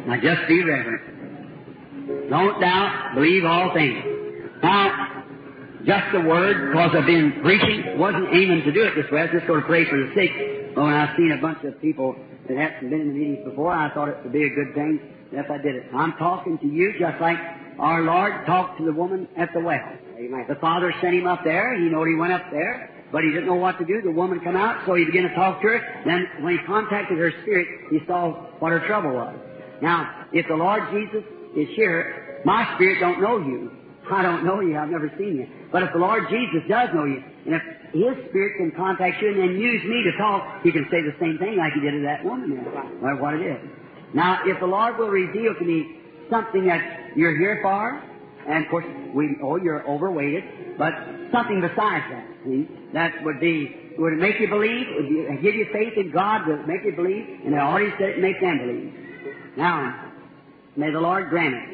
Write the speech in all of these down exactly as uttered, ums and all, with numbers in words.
Now just be reverent. Don't doubt, believe all things. Now, just a word, because I've been preaching, wasn't aiming to do it this way. I was just going to pray for the sick. But when I've seen a bunch of people that haven't been in the meetings before, I thought it would be a good thing if I did it. I'm talking to you just like our Lord talked to the woman at the well. Amen. The Father sent him up there. He knew he went up there, but he didn't know what to do. The woman come out, so he began to talk to her. Then when he contacted her spirit, he saw what her trouble was. Now, if the Lord Jesus is here, my spirit don't know you. I don't know you. I've never seen you. But if the Lord Jesus does know you, and if His Spirit can contact you and then use me to talk, He can say the same thing like He did to that woman there, or what it is. Now, if the Lord will reveal to me something that you're here for, and of course, we oh, you're overweighted, but something besides that, see, that would be, would it make you believe? Would you, give you faith in God? Would it make you believe? And the audience said it make them believe. Now, may the Lord grant it.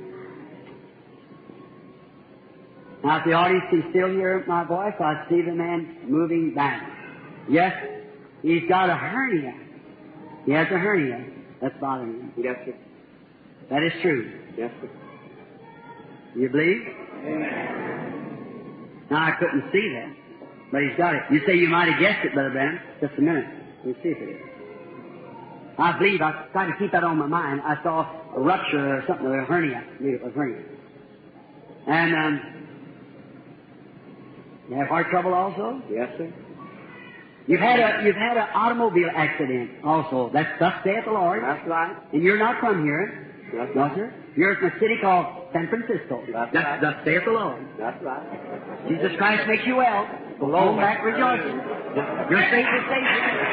Now, if the audience can still hear my voice, I see the man moving back. Yes, he's got a hernia. He has a hernia that's bothering him. Yes, sir. That is true. Yes, sir. You believe? Amen. Now, I couldn't see that, but he's got it. You say you might have guessed it, Brother Branham. Just a minute. We'll see if it is. I believe, I tried to keep that on my mind. I saw a rupture or something, or a hernia. I believe it was hernia. And, um, you have heart trouble also? Yes, sir. You've had a you've had an automobile accident also. That's thus saith the Lord. That's right. And you're not from here. That's no, right. sir. You're from a city called San Francisco. That's, That's right. thus saith the Lord. That's right. Jesus Christ makes you well. Go home back rejoicing. Your faith is saved.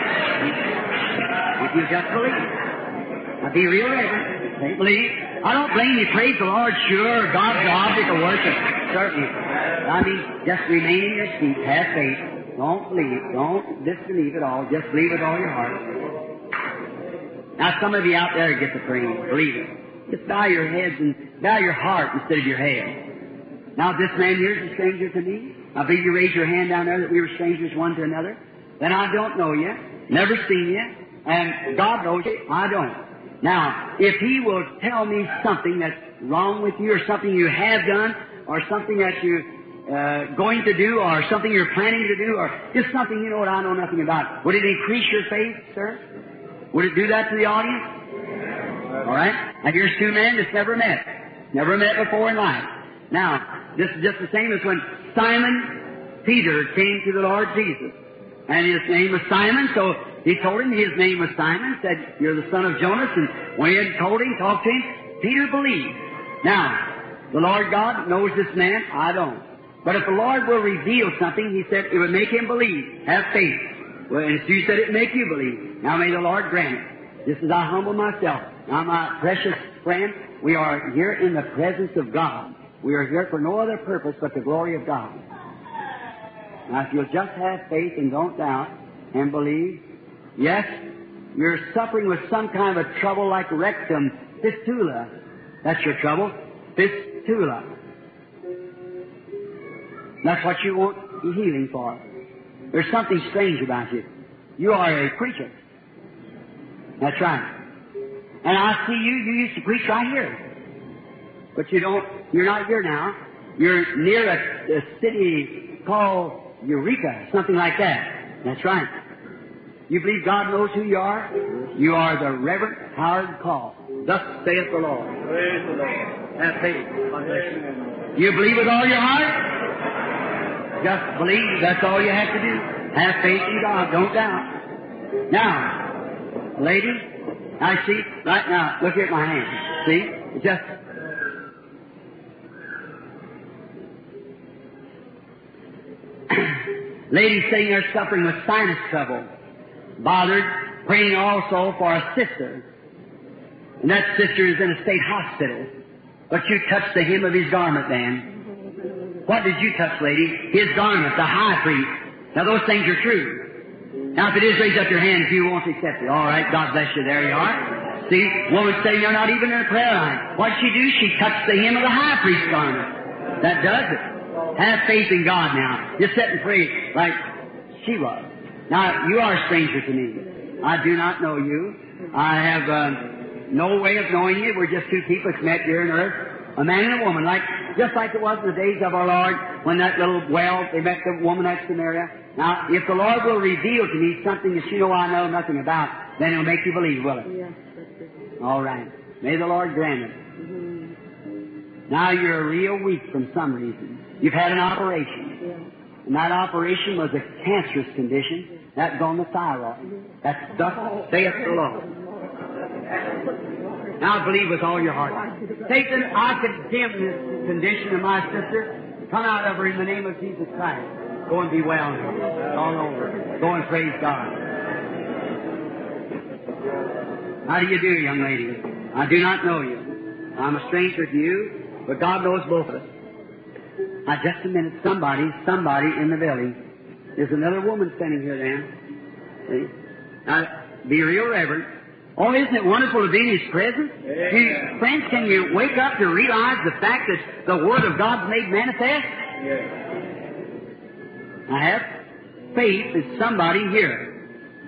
If you just believe. Now be real reverent. Say believe. I don't blame you. Praise the Lord. Sure, God's the object of worship. Certainly. I mean, just remain in your seat. Have faith. Don't believe. Don't disbelieve at all. Just believe with all your heart. Now, some of you out there get the praying. Believe it. Just bow your heads and bow your heart instead of your head. Now, if this man here is a stranger to me, I believe you raise your hand down there that we were strangers one to another. Then I don't know you, never seen you, and God knows you. I don't. Now, if He will tell me something that's wrong with you, or something you have done, or something that you're uh, going to do, or something you're planning to do, or just something you know what I know nothing about, would it increase your faith, sir? Would it do that to the audience? All right. Now here's two men that's never met, never met before in life. Now, this is just the same as when Simon Peter came to the Lord Jesus, and his name was Simon, so he told him his name was Simon, said, "You're the son of Jonas," and when he had told him, talked to him, Peter believed. Now, the Lord God knows this man, I don't. But if the Lord will reveal something, He said it would make him believe, have faith. Well, and you said it would make you believe. Now may the Lord grant it. Just as I humble myself. Now, my precious friend, we are here in the presence of God. We are here for no other purpose but the glory of God. Now, if you'll just have faith and don't doubt and believe, yes, you're suffering with some kind of a trouble like rectum fistula. That's your trouble. Fistula. That's what you want healing for. There's something strange about you. You are a preacher. That's right. And I see you, you used to preach right here. But you don't, you're not here now. You're near a, a city called Eureka, something like that. That's right. You believe God knows who you are? You are the Reverend Howard Call. Thus saith the Lord. Praise the Lord. Have faith. You believe with all your heart? Just believe. That's all you have to do. Have faith in God. Don't doubt. Now, ladies, I see, right now, look at my hand. See? Just... Ladies saying they're suffering with sinus trouble. Bothered, praying also for a sister. And that sister is in a state hospital. But you touched the hem of his garment then. What did you touch, lady? His garment, the high priest. Now those things are true. Now if it is, raise up your hand if you won't accept it. All right, God bless you. There you are. See, woman saying you're not even in a prayer line. What she do? She touched the hem of the high priest's garment. That does it. Have faith in God now. Just sit and pray like she was. Now, you are a stranger to me. I do not know you. I have uh, no way of knowing you. We're just two people that's met here on earth, a man and a woman, like just like it was in the days of our Lord when that little well, they met the woman at Samaria. Now, if the Lord will reveal to me something that you know I know nothing about, then He'll make you believe, will it? Yes, that's All right. May the Lord grant it. Mm-hmm. Now you're real weak from some reason. You've had an operation. Yeah. And that operation was a cancerous condition. That's on the thyroid. That's thus saith the Lord. Now believe with all your heart. Satan, I condemn this condition of my sister. Come out of her in the name of Jesus Christ. Go and be well now. It's all over. Go and praise God. How do you do, young lady? I do not know you. I'm a stranger to you, but God knows both of us. Now, just a minute. Somebody, somebody in the building. There's another woman standing here then. See? Now, be real reverent. Oh, isn't it wonderful to be in His presence? Yeah. You, friends, can you wake up to realize the fact that the Word of God's made manifest? Yeah. I have faith that somebody here.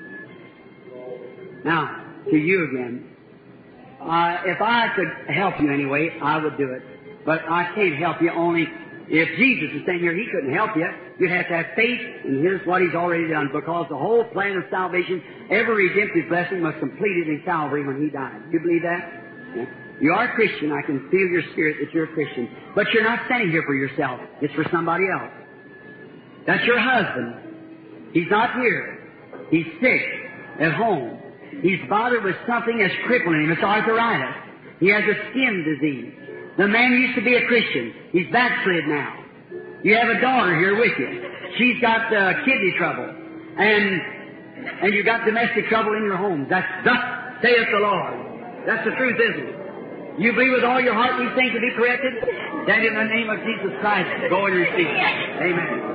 Now, to you again. Uh, if I could help you anyway, I would do it. But I can't help you only if Jesus is standing here, He couldn't help you. You'd have to have faith, and here's what He's already done. Because the whole plan of salvation, every redemptive blessing was completed in Calvary when He died. Do you believe that? Yeah. You are a Christian. I can feel your spirit that you're a Christian. But you're not standing here for yourself. It's for somebody else. That's your husband. He's not here. He's sick at home. He's bothered with something that's crippling him. It's arthritis. He has a skin disease. The man used to be a Christian. He's backslid now. You have a daughter here with you. She's got uh, kidney trouble. And and you've got domestic trouble in your home. That's thus saith the Lord. That's the truth, isn't it? You believe with all your heart these things to be corrected? Then in the name of Jesus Christ, go and receive it. Amen.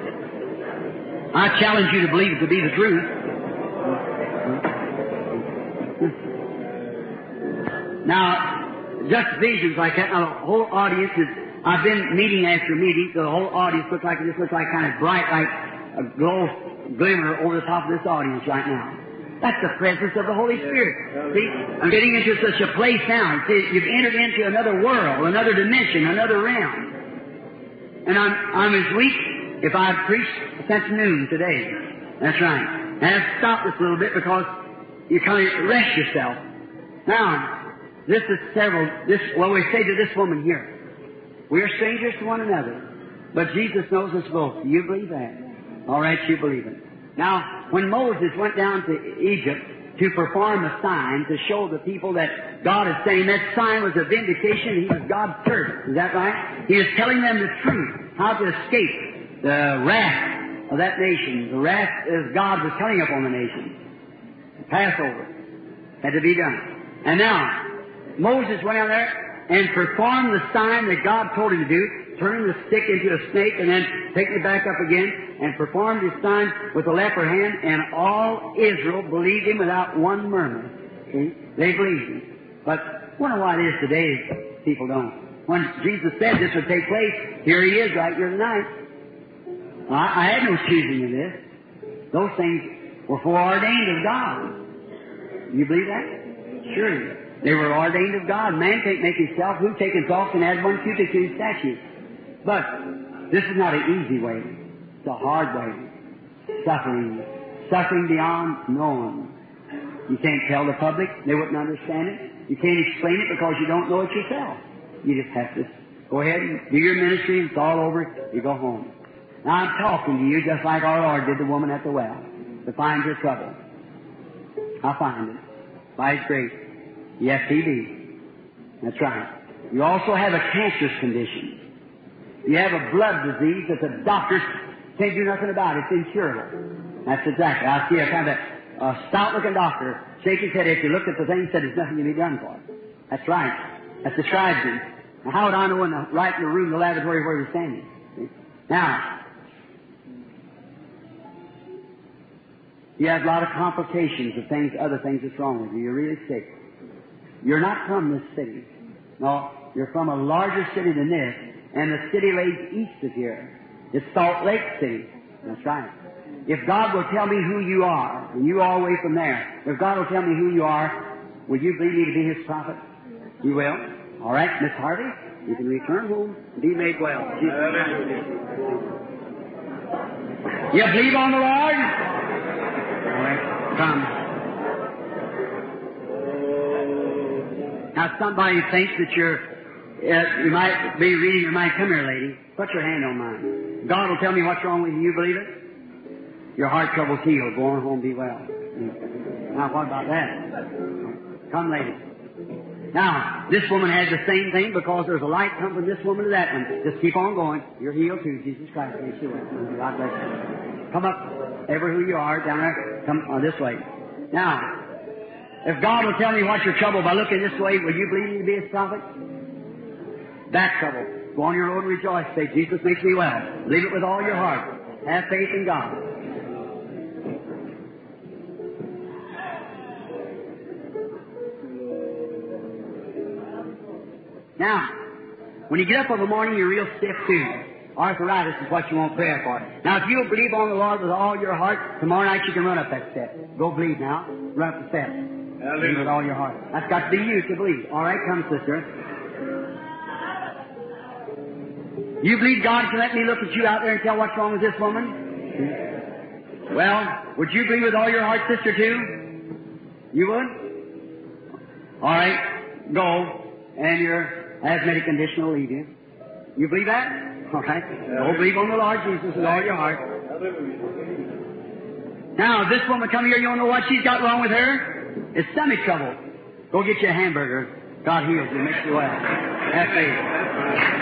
I challenge you to believe it to be the truth. Now, just visions like that. Now, the whole audience is, I've been meeting after meeting, so the whole audience looks like, it just looks like kind of bright, like a glow, glimmer over the top of this audience right now. That's the presence of the Holy Spirit. See, I'm getting into such a place now. See, you've entered into another world, another dimension, another realm. And I'm, I'm as weak if I had preached since noon today. That's right. And I've stopped this a little bit because you kind of rest yourself. Now, this is several, this, well, we say to this woman here, we are strangers to one another, but Jesus knows us both. Do you believe that? All right, you believe it. Now, when Moses went down to Egypt to perform a sign to show the people that God is saying that sign was a vindication, he was God's servant. Is that right? He is telling them the truth, how to escape the wrath of that nation. The wrath as God was coming upon the nation. The Passover had to be done. And now, Moses went out there and performed the sign that God told him to do, turning the stick into a snake and then taking it back up again, and performed his sign with the leper hand, and all Israel believed him without one murmur. See? They believed him. But I wonder why it is today people don't. When Jesus said this would take place, here he is right here tonight. Well, I, I had no choosing of this. Those things were foreordained of God. You believe that? Surely. They were ordained of God. Man can't make himself. Who take himself and add one cubit to his statue? But this is not an easy way. It's a hard way. Suffering. Suffering beyond knowing. You can't tell the public. They wouldn't understand it. You can't explain it because you don't know it yourself. You just have to go ahead and do your ministry. It's all over. You go home. Now I'm talking to you just like our Lord did the woman at the well to find your trouble. I'll find it. By His grace. Yes, He be. That's right. You also have a cancerous condition. You have a blood disease that the doctors can't do nothing about. It's incurable. That's exactly. I see a kind of a, a stout-looking doctor shake his head after he looked at the thing and said there's nothing to be done for it. That's right. That's describes him. Now, how would I know in the, right in the room, the laboratory where we're standing? See? Now, you have a lot of complications of things, other things that's wrong with you. You're really sick. You're not from this city. No, you're from a larger city than this, and the city lays east of here. It's Salt Lake City. That's right. If God will tell me who you are, and you all the way from there, if God will tell me who you are, Will you believe me to be His prophet? You will? All right, Miss Harvey, you can return home and be made well. You believe on the Lord? All right, come. Now, somebody thinks that you're, uh, you might be reading your mind. Come here, lady. Put your hand on mine. God will tell me what's wrong with you. You believe it? Your heart trouble's healed. Go on home, be well. Now, what about that? Come, lady. Now, this woman has the same thing because there's a light come from this woman to that one. Just keep on going. You're healed too. Jesus Christ makes you well. God bless you. Come up, ever who you are, down there. Come on this way. Now, if God will tell me what's your trouble by looking this way, will you believe me to be His prophet? That trouble. Go on your road and rejoice. Say, Jesus makes me well. Believe it with all your heart. Have faith in God. Now, when you get up in the morning, you're real stiff too. Arthritis is what you want prayer for. Now, if you'll believe on the Lord with all your heart, tomorrow night you can run up that step. Go believe now. Run up the steps. Believe with all your heart. That's got to be you to believe. All right, come, sister. You believe God can let me look at you out there and tell what's wrong with this woman? Well, would you believe with all your heart, sister, too? You would? All right, go, and your asthmatic condition will leave you. You believe that? All right. Go believe on the Lord Jesus with all your heart. Now, this woman come here, you don't know what she's got wrong with her? It's stomach trouble. Go get you a hamburger. God heals you, makes you well. Have faith.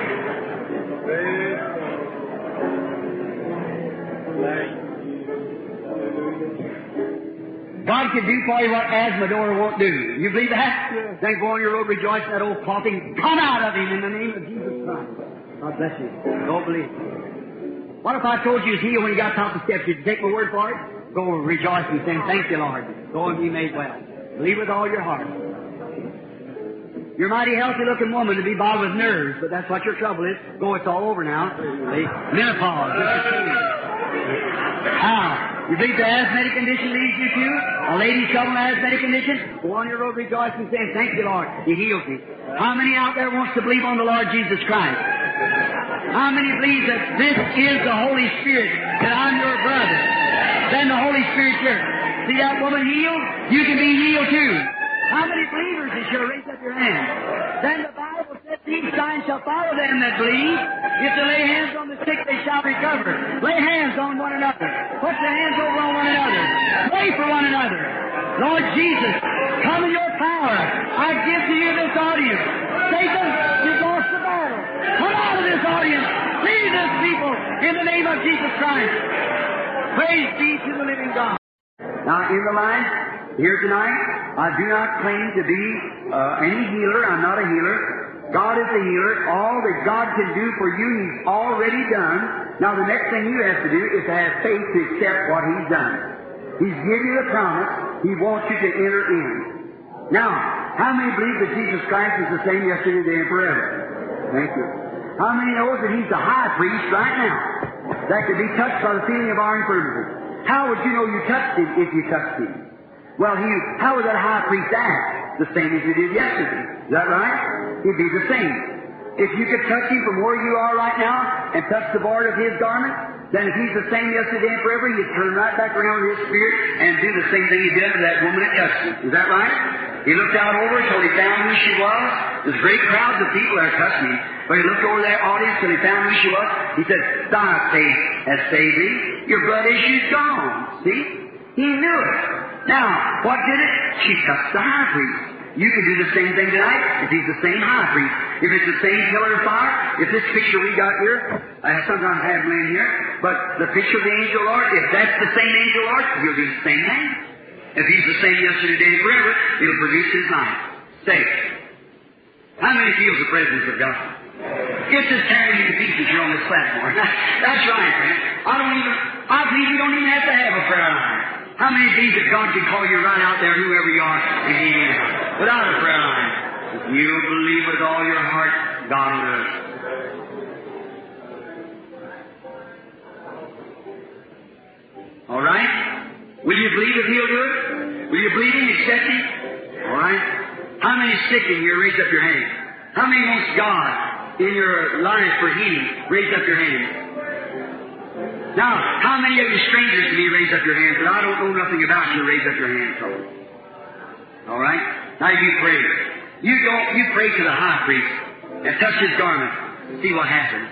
God can do for you what asthma won't do. You believe that? Yeah. Then go on your road rejoicing that old coughing. Come out of him in the name of Jesus Christ. God bless you. Don't believe it. What if I told you he's healed when you got top of the steps? Did you take my word for it? Go rejoicing, saying, thank you, Lord. Go and be made well. Believe with all your heart. You're a mighty healthy-looking woman to be bothered with nerves, but that's what your trouble is. Go, it's all over now. See? Menopause. Now, you believe the asthmatic condition leads you to? A lady's trouble in asthmatic condition? Go on your road rejoicing, saying, thank you, Lord. He heals me. How many out there wants to believe on the Lord Jesus Christ? How many believe that this is the Holy Spirit, that I'm your brother? Then the Holy Spirit here. See that woman healed? You can be healed too. How many believers is here? Raise up your hand. Then the Bible says, these signs shall follow them that believe. If they lay hands on the sick, they shall recover. Lay hands on one another. Put your hands over on one another. Pray for one another. Lord Jesus, come in your power. I give to you this audience. Satan, you've lost the battle. Come out of this audience. Lead this people in the name of Jesus Christ. Praise be to the living God. Now, in the line, here tonight, I do not claim to be uh, any healer. I'm not a healer. God is a healer. All that God can do for you, He's already done. Now, the next thing you have to do is to have faith to accept what He's done. He's given you the promise. He wants you to enter in. Now, how many believe that Jesus Christ is the same yesterday, today, and forever? Thank you. How many knows that He's the high priest right now that could be touched by the feeling of our infirmities? How would you know you touched Him if you touched Him? Well, he, how would that high priest act? The same as he did yesterday. Is that right? He'd be the same. If you could touch him from where you are right now and touch the border of his garment, then if he's the same yesterday and forever, he'd turn right back around with his spirit and do the same thing he did to that woman at Epsom. Is that right? He looked out over until he found who she was. There's great crowds of people there touching him. But he looked over that audience till he found who she was. He said, thy faith has saved thee. Your blood issue's gone. See? He knew it. Now, what did it? She touched the high priest. You can do the same thing tonight if he's the same high priest. If it's the same pillar of fire, if this picture we got here, I sometimes have them in here, but the picture of the angel Lord, if that's the same angel Lord, he'll do the same thing. If he's the same yesterday, today, and forever, he'll produce his life. Say, how many feels the presence of God? It's just carrying you to pieces here on this platform. That's right, friend. I don't even, I believe you don't even have to have a prayer line. How many days that God can call you right out there, whoever you are, and He is, without a prayer line? If you believe with all your heart, God will do it. All right? Will you believe that He'll do it? Will you believe Him, accept Him? All right. right? How many sick in here? Raise up your hand. How many wants God in your life for healing? Raise up your hand. Now, how many of you strangers to me? Raise up your hand. But I don't know nothing about you. Raise up your hand. So, all right. Now you pray. You go. You pray to the high priest and touch his garment. See what happens.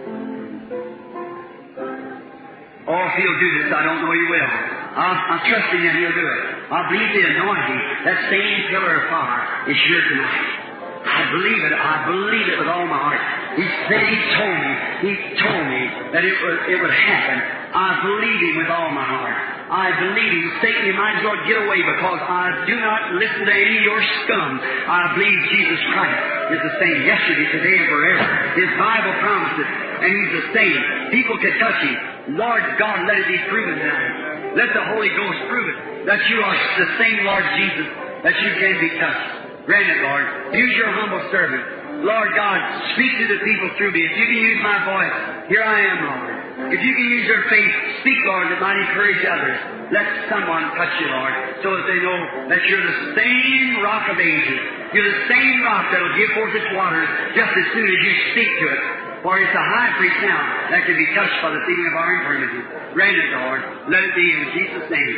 Oh, if he'll do this, I don't know he will. I'm, I'm trusting that he'll do it. I believe the anointing, that same pillar of fire, is here tonight. I believe it. I believe it with all my heart. He said, he told me, he told me that it would, it would happen. I believe him with all my heart. I believe him. Satan, you might as well get away because I do not listen to any of your scum. I believe Jesus Christ is the same yesterday, today, and forever. His Bible promises, and he's the same. People can touch him. Lord God, let it be proven tonight. Let the Holy Ghost prove it, that you are the same Lord Jesus, that you can be touched. Grant it, Lord. Use your humble servant. Lord God, speak to the people through me. If you can use my voice, here I am, Lord. If you can use your faith, speak, Lord, that might encourage others. Let someone touch you, Lord, so that they know that you're the same rock of ages. You're the same rock that will give forth its waters just as soon as you speak to it. For it's a high priest now that can be touched by the feeling of our infirmity. Grant it, Lord. Let it be in Jesus' name.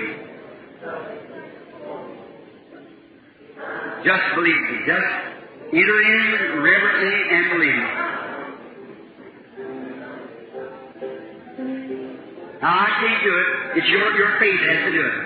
Just believe me. Just enter in reverently and believe me. Now, I can't do it. It's your, your faith has to do it.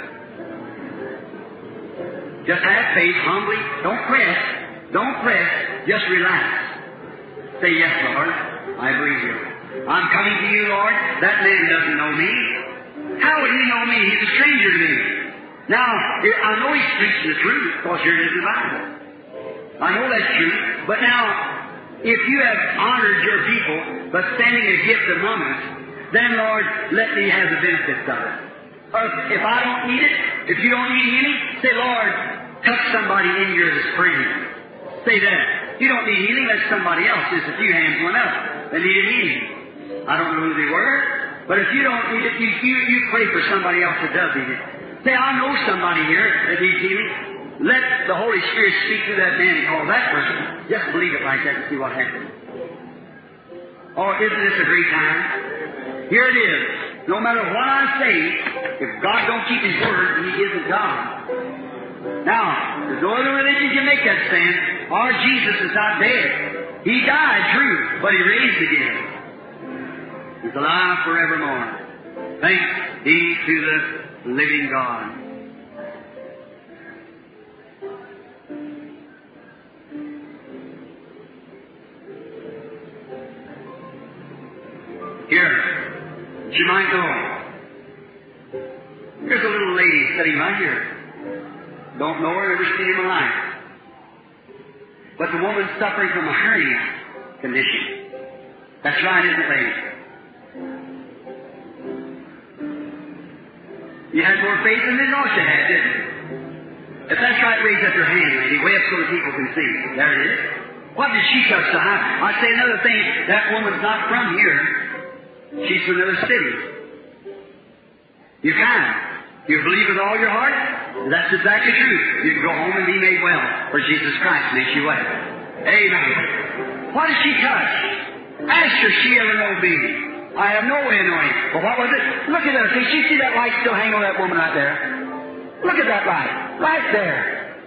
Just have faith humbly. Don't press. Don't press. Just relax. Say, yes, Lord. I believe you. I'm coming to you, Lord. That man doesn't know me. How would he know me? He's a stranger to me. Now, I know he's preaching the truth because here it is in the Bible. I know that's true. But now, if you have honored your people by sending a gift among us, then, Lord, let me have the benefits of it. Or if I don't need it, if you don't need healing, say, Lord, touch somebody in here that's praying. Say that. You don't need healing, let somebody else. There's a few hands went up that needed healing. I don't know who they were, but if you don't need it, you, you, you pray for somebody else that does need it. Say, I know somebody here that needs healing. Let the Holy Spirit speak to that man and call that person. Just believe it like that and see what happens. Oh, isn't this a great time? Here it is. No matter what I say, if God don't keep His word, then He isn't God. Now, there's no other religion can make that stand. Our Jesus is not dead. He died, true, but He raised again. He's alive forevermore. Thanks be to the living God. Here, you might know. Here's a little lady sitting right here. Don't know her, never seen her in my life. But the woman's suffering from a hernia condition. That's right, isn't it, lady? You had more faith than this ought you had, didn't you? If that's right, raise up your hand, lady, way up so that people can see. There it is. What did she touch the high? I'd say another thing, that woman's not from here. She's from another city. You can. You believe with all your heart? That's exactly true. You can go home and be made well, for Jesus Christ makes you well. Amen. What did she touch? Ask her if she ever know me. I have no way of knowing. But what was it? Look at that. See, you see that light still hanging on that woman right there? Look at that light. Right there.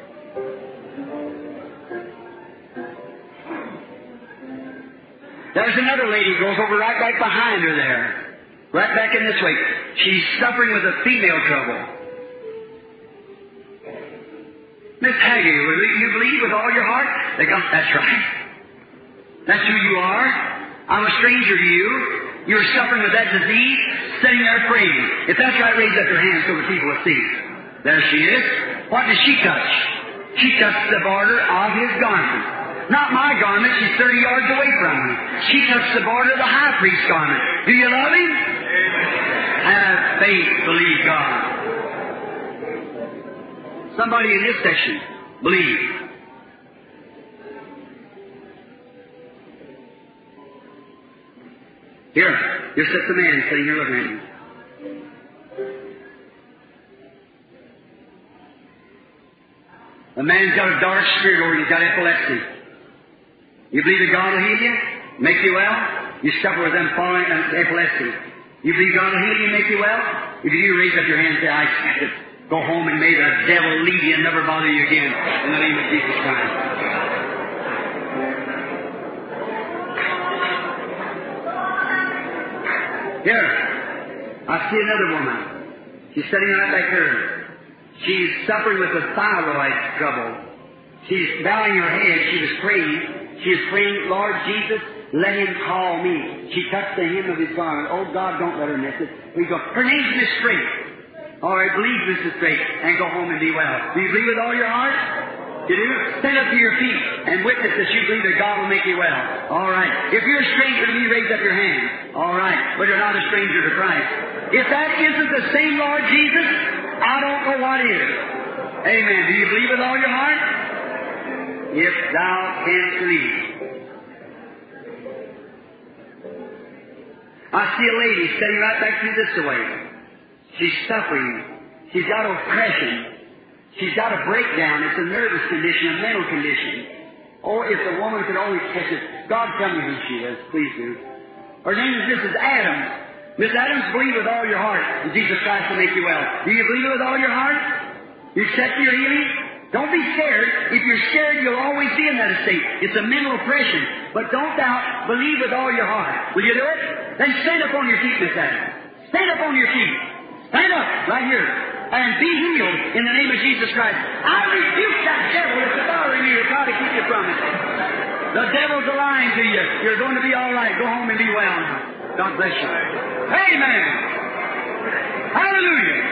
There's another lady who goes over right back behind her there. Right back in this way. She's suffering with a female trouble. Miss Haggy, you believe with all your heart? They go, that's right. That's who you are. I'm a stranger to you. You're suffering with that disease, sitting there praying. If that's right, raise up your hands so the people will see. There she is. What does she touch? She touched the border of his garment. Not my garment. She's thirty yards away from me. She touched the border of the high priest's garment. Do you love him? Have faith, believe God. Somebody in this section, believe. Here, here sits the man sitting here looking at you. The The man's got a dark spirit over him. He's got epilepsy. You believe that God will heal you? Make you well? You suffer with them falling uh, epilepsy. You believe God will heal you and make you well? If you do, raise up your hand and say, I accept it. Go home and may the devil leave you and never bother you again. In the name of Jesus Christ. Here, I see another woman. She's sitting right back here. She's suffering with a thyroid trouble. She's bowing her head. She was praying. She was praying, Lord Jesus, let him call me. She touched the hem of his garment. Oh, God, don't let her miss it. We go, her name's Miss Straight. All right, believe Missus Straight and go home and be well. Do you believe with all your heart? You do? Stand up to your feet and witness that you believe that God will make you well. All right. If you're a stranger to me, raise up your hand. All right. But you're not a stranger to Christ. If that isn't the same Lord Jesus, I don't know what is. Amen. Do you believe with all your heart? If thou canst believe. I see a lady sitting right back through this way. She's suffering. She's got oppression. She's got a breakdown. It's a nervous condition, a mental condition. Oh, if the woman could only catch it. God, tell me who she is. Please do. Her name is Missus Adams. Miss Adams, believe with all your heart in Jesus Christ will make you well. Do you believe it with all your heart? You accept your healing? Don't be scared. If you're scared, you'll always be in that state. It's a mental oppression. But don't doubt. Believe with all your heart. Will you do it? Then stand up on your feet, Miss Adams. Stand up on your feet. Stand up right here. And be healed in the name of Jesus Christ. I rebuke that devil that's bothering you to try to keep you from it. The devil's lying to you. You're going to be all right. Go home and be well now. God bless you. Amen. Hallelujah.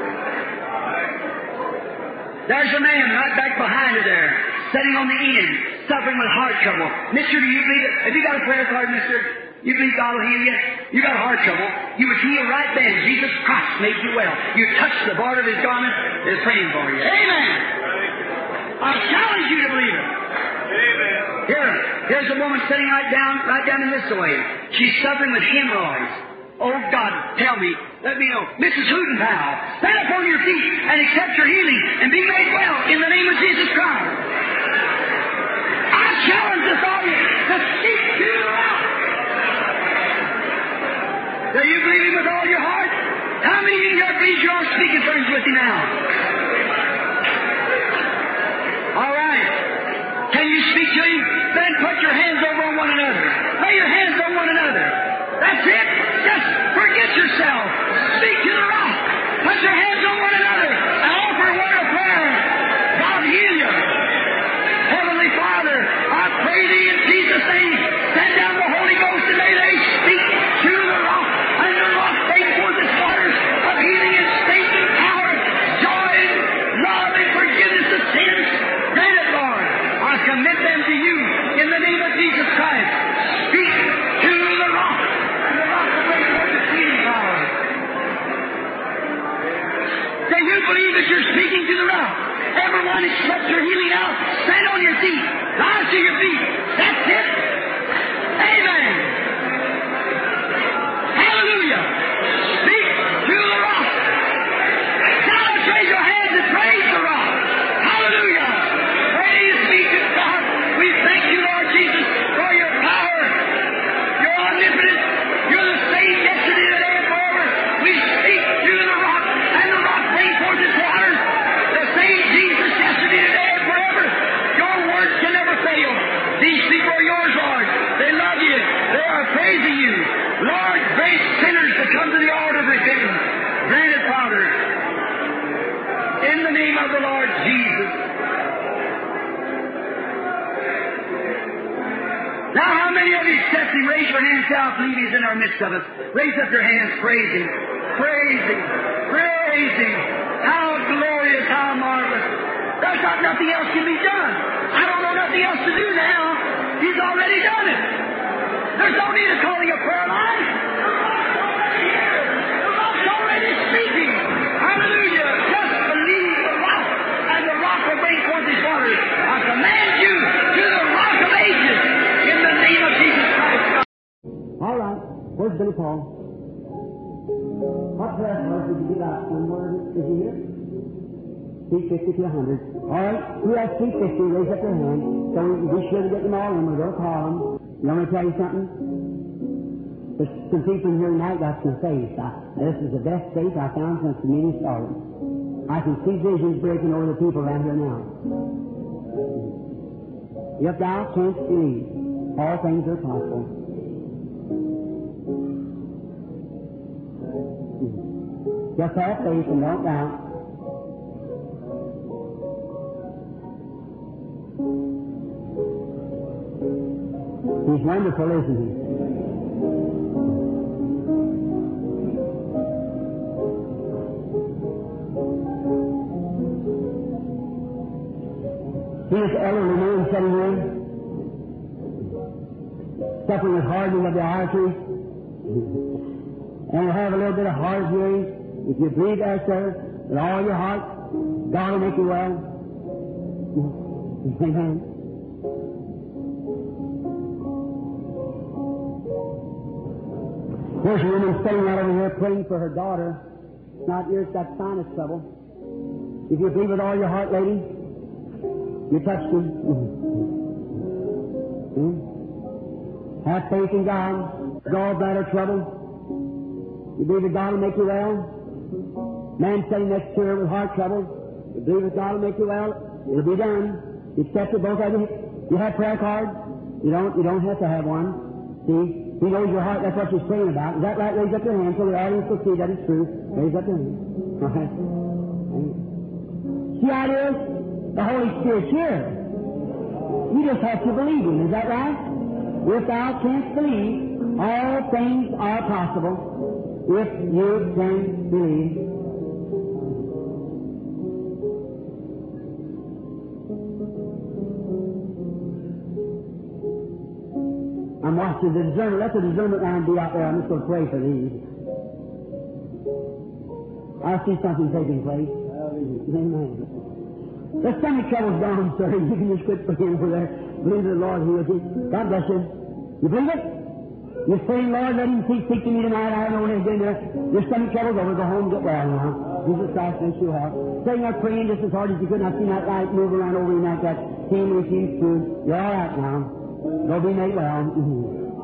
There's a man right back behind her there, sitting on the end, suffering with heart trouble. Mister, do you believe it? Have you got a prayer card, mister? You believe God will heal you? You got heart trouble. You was healed right then. Jesus Christ made you well. You touched the border of His garment. He's praying for you. Amen. I challenge you to believe it. Amen. Here, here's a woman sitting right down, right down in this way. She's suffering with hemorrhoids. Oh God, tell me. Let me know. Missus Hudenpal, stand up on your feet and accept your healing and be made well in the name of Jesus Christ. I challenge us all to speak to the rock. Do you believe Him with all your heart? How many of you here believe you're speaking tongues with Him now? All right. Can you speak to Him? Then put your hands over on one another. Lay your hands on one another. That's it. Just forget yourself. Speak to the rock. Put your hands on one another and offer a word of prayer. God heal you. Heavenly Father, I pray Thee in Jesus' name, send down the Holy Ghost and may they speak to the rock. And the rock bring forth its waters of healing and strength and power, joy and love and forgiveness of sins. Grant it, Lord. I commit them to You in the name of Jesus Christ. Speak to the rock, and the rock will bring forth its healing power. Do you believe that you're speaking to the rock? Everyone accept your healing now. Stand on your feet. Rise to your feet. That's it. Amen. Hallelujah. Speak to the rock. Now let's raise your hands and praise the rock. Hallelujah. Praise be to God. We thank You, Lord Jesus, for Your power. You're omnipotent. You're the same yesterday, today, and forever. We speak to the rock, and the rock brings forth its waters. The same Jesus yesterday, today, and forever. Your words can never fail. These people are Yours, Lord. They love You. They are praising You. Lord, great sinners to come to the altar of repentance. Grant it, Father. In the name of the Lord Jesus. Now, how many of you accept Him? Raise your hands out. Believe He's in our midst of us. Raise up your hands. Praise Him. Praise Him. Praise Him. How glorious, how marvelous. There's not nothing else can be done. I don't know nothing else to do now. He's already done it. There's no need of calling a prayer line. The rock's already here. The rock's already speaking. Hallelujah. Just believe the rock, and the rock will bring forth His waters. I command you to the rock of ages in the name of Jesus Christ. All right. Where's Billy Paul? What prayer verse did you give out? One word is he here? Speak fifty to a hundred. All right, who has speak fifty? Raise up your hand. So we be sure to get them all in. We're going to call them. You want me to tell you something? There's some people here tonight got some faith. I, this is the best faith I found since the meeting started. I can see visions breaking over the people around here now. If thou canst believe, all things are possible. Just have faith and don't doubt. He's wonderful, isn't he? Here's the elderly man sitting here, suffering with hardening of the arteries, and will have a little bit of hard hearing. If you breathe there, sir, with all your heart, God will make you well. Amen. There's a woman sitting right over here praying for her daughter. Not yours, got sinus trouble. If you believe with all your heart, lady, you touched him. Mm-hmm. Have faith in God. Gallbladder trouble. You believe that God will make you well? Man sitting next to her with heart trouble. You believe that God will make you well? It'll be done. You accepted both of you. You have prayer cards. You don't. You don't have to have one. See. He knows your heart, that's what she's praying about. Is that right? Raise up your hand so the audience will see that it's true. Raise up your hand. All right. See how it is? The Holy Spirit's here. You just have to believe Him. Is that right? If thou canst believe, all things are possible. If you can believe. I'm watching the discernment. Let the discernment line be out there. I'm just going to pray for these. I see something taking place. Amen. The stomach trouble's gone, sir. You can just quit praying over there. Believe the Lord heals you. God bless you. You believe it? You're saying, Lord, let Him speak, speak to me tonight. I don't know what He's doing there. Your stomach trouble's over. Go home and get well now. Jesus Christ makes you help. Saying that praying just as hard as you could. I seen that light move around over you like that. Seeing refused food. You're all right now. Go be made well. Mm-hmm.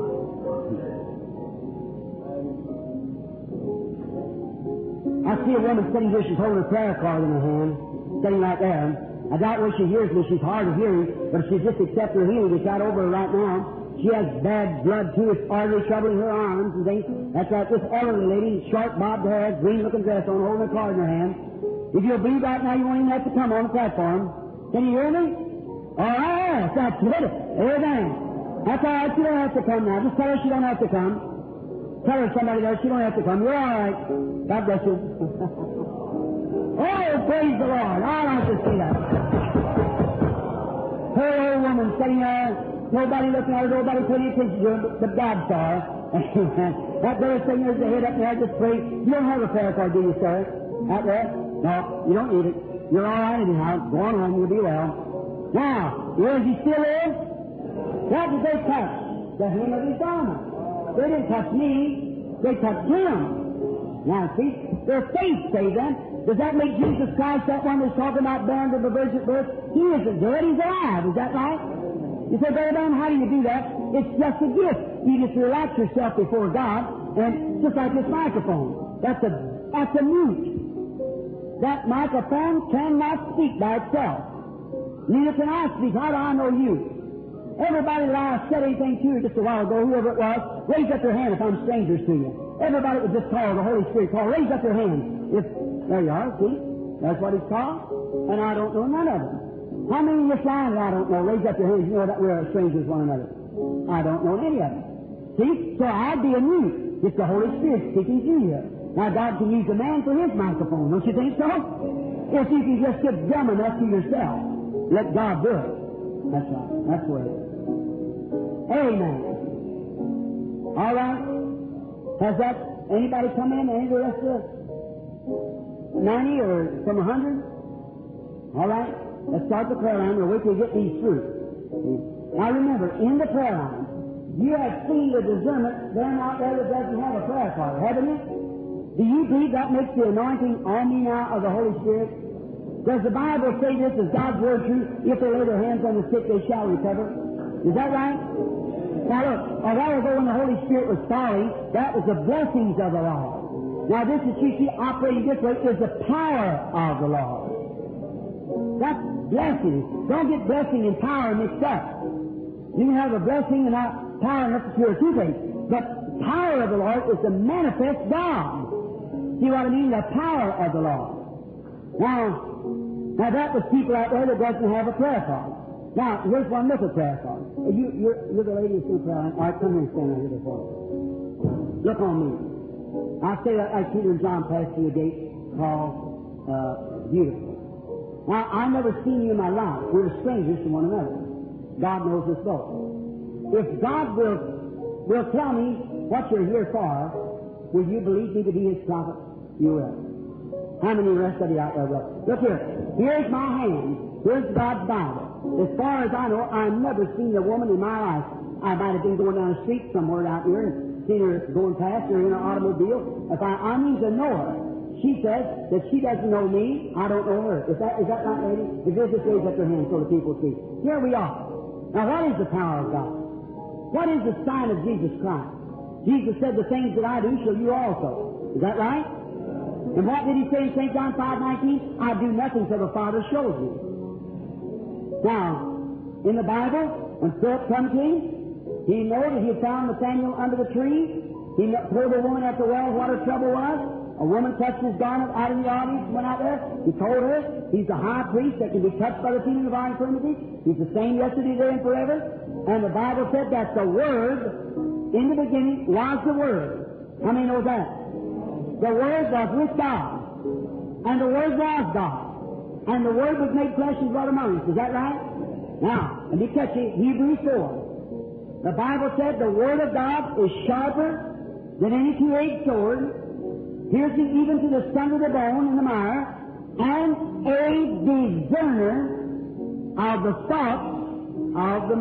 I see a woman sitting here. She's holding a prayer card in her hand, sitting right there. I doubt where she hears me. She's hard of hearing, but if she just accepts her healing, it's right over her right now. She has bad blood too. It's artery troubling her arms and things. That's right. This elderly lady, short bobbed hair, green-looking dress on, holding a card in her hand. If you'll believe right now, you won't even have to come on the platform. Can you hear me? All right, that's good. Amen. That's all right. She don't have to come now. Just tell her she don't have to come. Tell her somebody there she don't have to come. You're all right. God bless you. Oh, praise the Lord. I like to see that. Her old woman sitting there, nobody looking at her, nobody paying attention to her, but God saw her. That brother sitting there's the head up there, just pray. You don't have a prayer card, do you, sir? Out there? No, you don't need it. You're all right anyhow. Go on home, you'll be well. Now, where does he still live? What did they touch? The hem of his garment. They didn't touch me. They touched him. Now, see, their faith saved them. Does that make Jesus Christ that one that's talking about born of the virgin birth? He isn't dead, He's alive. Is that right? You say, Brother Dan, how do you do that? It's just a gift. You just relax yourself before God, and just like this microphone. That's a, that's a mute. That microphone cannot speak by itself. Neither can I speak. How do I know you? Everybody that I said anything to you just a while ago, whoever it was, raise up your hand if I'm strangers to you. Everybody that was just called, the Holy Spirit called, raise up your hand. If, there you are, see? That's what He's called. And I don't know none of them. How many of you flying that I don't know? Raise up your hands. You know that we're strangers to one another. I don't know any of them. See? So I'd be a mute. It's the Holy Spirit speaking to you. Now God can use a man for His microphone. Don't you think so? If you can just get dumb enough to yourself. Let God do it. That's right. That's where it is. Amen. All right. Has that anybody come in? Any of the rest of the ninety or from a hundred? All right. Let's start the prayer line. We'll wait till we get these through. Now remember, in the prayer line, you have seen the discernment then out there that doesn't have a prayer card, haven't you? Do you believe that makes the anointing on me now of the Holy Spirit? Does the Bible say this is God's word true? If they lay their hands on the sick, they shall recover. Is that right? Now look, a while ago when the Holy Spirit was falling, that was the blessings of the Lord. Now this that you see operating this way is the power of the Lord. That's blessing. Don't get blessing and power mixed up. You can have a blessing and not power enough to cure two things. But power of the Lord is the manifest God. See what I mean? The power of the Lord. Now, now that was people out there that doesn't have a prayer card. Now, here's one with a prayer card. You, you're, you're the lady who's going to pray. All right, come here and stand right here before me. Look on me. I say that like Peter and John passed through a gate called uh, Beautiful. Now, I've never seen you in my life. We're strangers to one another. God knows us both. If God will, will tell me what you're here for, will you believe me to be His prophet? You will. How many rest of you out there will? Look here. Here's my hand. Here's God's Bible. As far as I know, I've never seen a woman in my life. I might have been going down the street somewhere out here and seen her going past or in an automobile. If I, I need to know her. She says that she doesn't know me, I don't know her. Is that, is that right, lady? If you'll just raise up your hand so the people see. Here we are. Now, what is the power of God? What is the sign of Jesus Christ? Jesus said, the things that I do shall you also. Is that right? And what did He say in Saint John five nineteen? I do nothing till the Father shows me. Now, in the Bible, when Philip come to Him, he knew that he had found Nathanael under the tree. He told the woman at the well what her trouble was. A woman touched his garment out in the audience, went out there. He told her he's the high priest that can be touched by the feeling of our infirmities. He's the same yesterday, today, and forever. And the Bible said that the Word, in the beginning, was the Word. How many know that? The Word was with God. And the Word was God. And the Word was made flesh and dwelt among us. Is that right? Now, let me catch you. Hebrews four. The Bible said the Word of God is sharper than any two-edged sword, piercing even to the center of the bone and the mire, and a discerner of the thoughts of the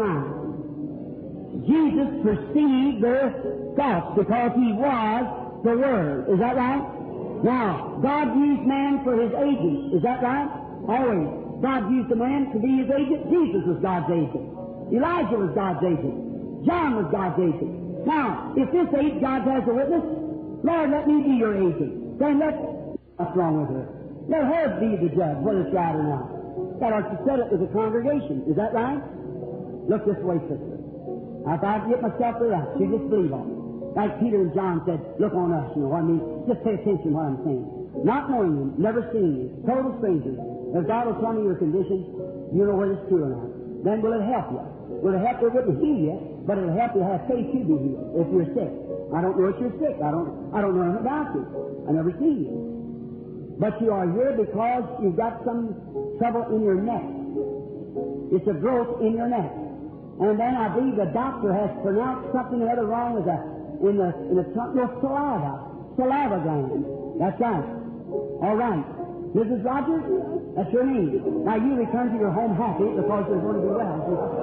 mind. Jesus perceived their thoughts because He was the Word. Is that right? Now, God used man for His agent. Is that right? Always. God used a man to be His agent. Jesus was God's agent. Elijah was God's agent. John was God's agent. Now, if this age God has a witness, Lord, let me be your agent. Then let... What's wrong with her? Let her be the judge, whether it's right or not. That ought to set it with the congregation. Is that right? Look this way, sister. If I get myself to that, you just believe on me. Like Peter and John said, look on us, you know what I mean? Just pay attention to what I'm saying. Not knowing you, never seeing you, total strangers. If God will tell me your condition, you know whether it's true or not. Then will it help you? Will it help you? It wouldn't heal you, but it'll help you have faith to be healed if you're sick. I don't know if you're sick. I don't, I don't know anything about you. I never see you. But you are here because you've got some trouble in your neck. It's a growth in your neck. And then I believe the doctor has pronounced something or other wrong with that in the, in the trunk, no, saliva, saliva gland. That's right. All right. Missus Rogers, that's your name. Now you return to your home happy because you're going to be well.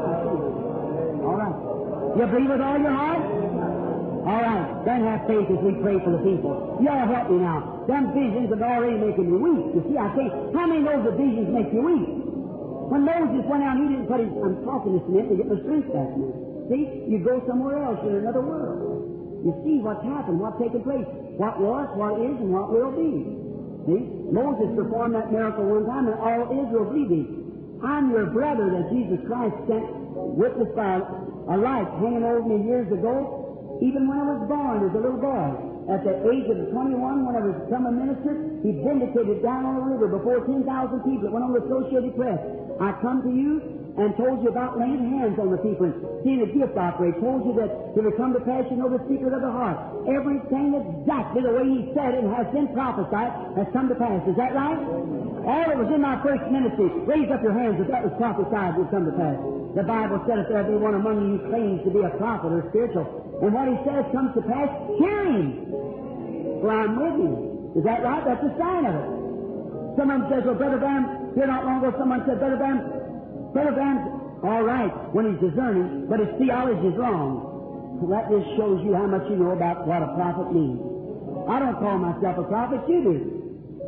All right. You believe with all your heart? All right. Then have faith as we pray for the people. You all help me now. Them visions are already making me weak. You see, I think, how many knows the visions make you weak? When Moses went out, he didn't put his, I'm talking this a minute to get my strength back now. See, you go somewhere else in another world. You see what's happened, what's taken place, what was, what is, and what will be. See? Moses performed that miracle one time, and all Israel believed him. I'm your brother that Jesus Christ sent, witnessed by a light hanging over me years ago, even when I was born as a little boy. At the age of twenty-one, when I was become a minister, he vindicated down on the river before ten thousand people. It went on the Associated Press. I come to you and told you about laying hands on the people and seeing the gift operate. Told you that it would come to pass, you know the secret of the heart. Everything exactly the way he said it and has been prophesied has come to pass. Is that right? All that was in my first ministry, raise up your hands if that was prophesied would come to pass. The Bible said if there be one among you who claims to be a prophet or spiritual, and what he says comes to pass, hear him. For I'm with him. Is that right? That's a sign of it. Someone says, well, Brother Branham, here not long ago someone said, Brother Branham, Brother Branham's all right when he's discerning, but his theology is wrong. So that just shows you how much you know about what a prophet means. I don't call myself a prophet, you do.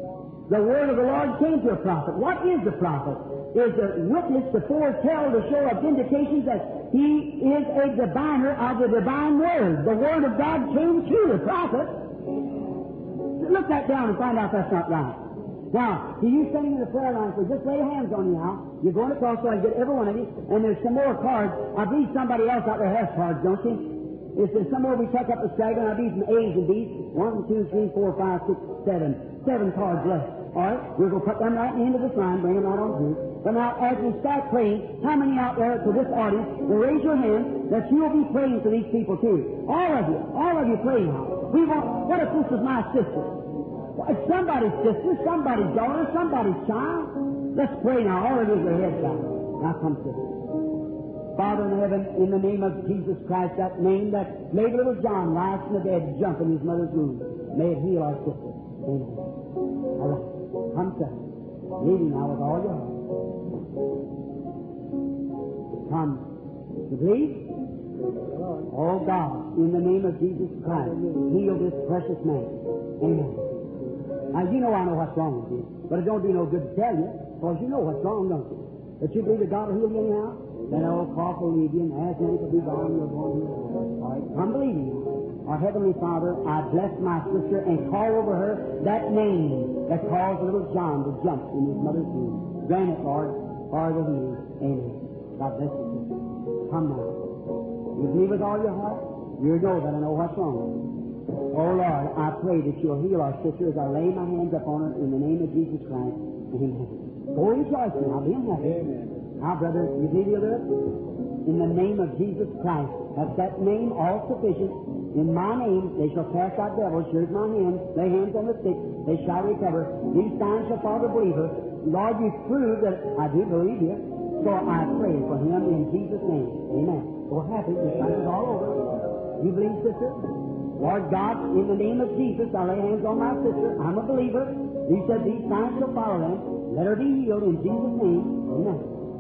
The word of the Lord came to a prophet. What is the prophet? Is a witness to foretell, to show of vindications that he is a diviner of the divine word. The word of God came to the prophet. Look that down and find out that's not right. Now, to you standing in the prayer line, so just lay hands on you now. You're going across so I can get every one of you. And there's some more cards. I believe somebody else out there has cards, don't you? If there's some more, we tuck up the stagger, and I believe some A's and B's. One, two, three, four, five, six, seven. Seven cards left. All right? We're going to put them right in the end of this line, bring them right on through. But now, as we start praying, how many out there to this audience will raise your hand that you'll be praying for these people too? All of you. All of you pray now. We want, what if this was my sister? Well, it's somebody's sister, somebody's daughter, somebody's child. Let's pray now. All of you with your heads down. Now come, sister. Father in heaven, in the name of Jesus Christ, that name that made little John rise from the dead, jump in his mother's womb, may it heal our sister. Amen. All right. Come, sister. Leading now with all your heart. Come. You believe? Oh God, in the name of Jesus Christ, heal this precious man. Amen. Now, you know I know what's wrong with you, but it don't do no good to tell you, because you know what's wrong, don't you? But you believe that God will heal you anyhow? Then old cough will leave you, and as many will be gone, you're going to heal. All right, I'm believing you. Our Heavenly Father, I bless my sister and call over her that name that caused little John to jump in his mother's womb. Grant it, Lord, for the healing. Amen. God bless you, sister. Come now. You believe with all your heart? You know that I know what's wrong. Oh, Lord, I pray that you'll heal our sister as I lay my hands upon her in the name of Jesus Christ. Amen. Go rejoicing. I'll be happy. Now, brother, you believe you'll do it? In the name of Jesus Christ. That's that name all sufficient. In my name, they shall cast out devils. Here's my hand. Lay hands on the sick. They shall recover. These signs shall follow the believer. Lord, you've proved that I do believe you. So I pray for him in Jesus' name. Amen. Go happy. The sign is all over. You believe, sister? Lord God, in the name of Jesus, I lay hands on my sister. I'm a believer. You said these signs shall follow them. Let her be healed in Jesus' name. Amen.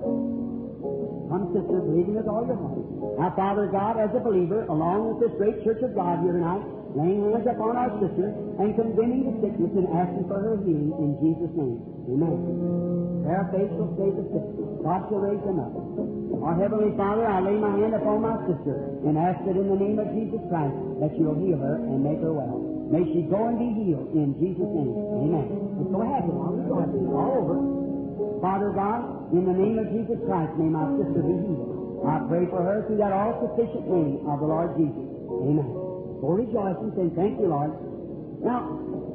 Come, sister, believing with all your heart. Now, Father God, as a believer, along with this great church of God here tonight, laying hands upon our sister and condemning the sickness and asking for her healing in Jesus' name. Amen. Prayer of faith shall save the sick. God shall raise them up. Our Heavenly Father, I lay my hand upon my sister and ask that in the name of Jesus Christ that you'll heal her and make her well. May she go and be healed in Jesus' name. Amen. And so happy. Go happy. All over. Father God, in the name of Jesus Christ, may my sister be healed. I pray for her through that all-sufficient name of the Lord Jesus. Amen. Go rejoice and say, thank you, Lord. Now,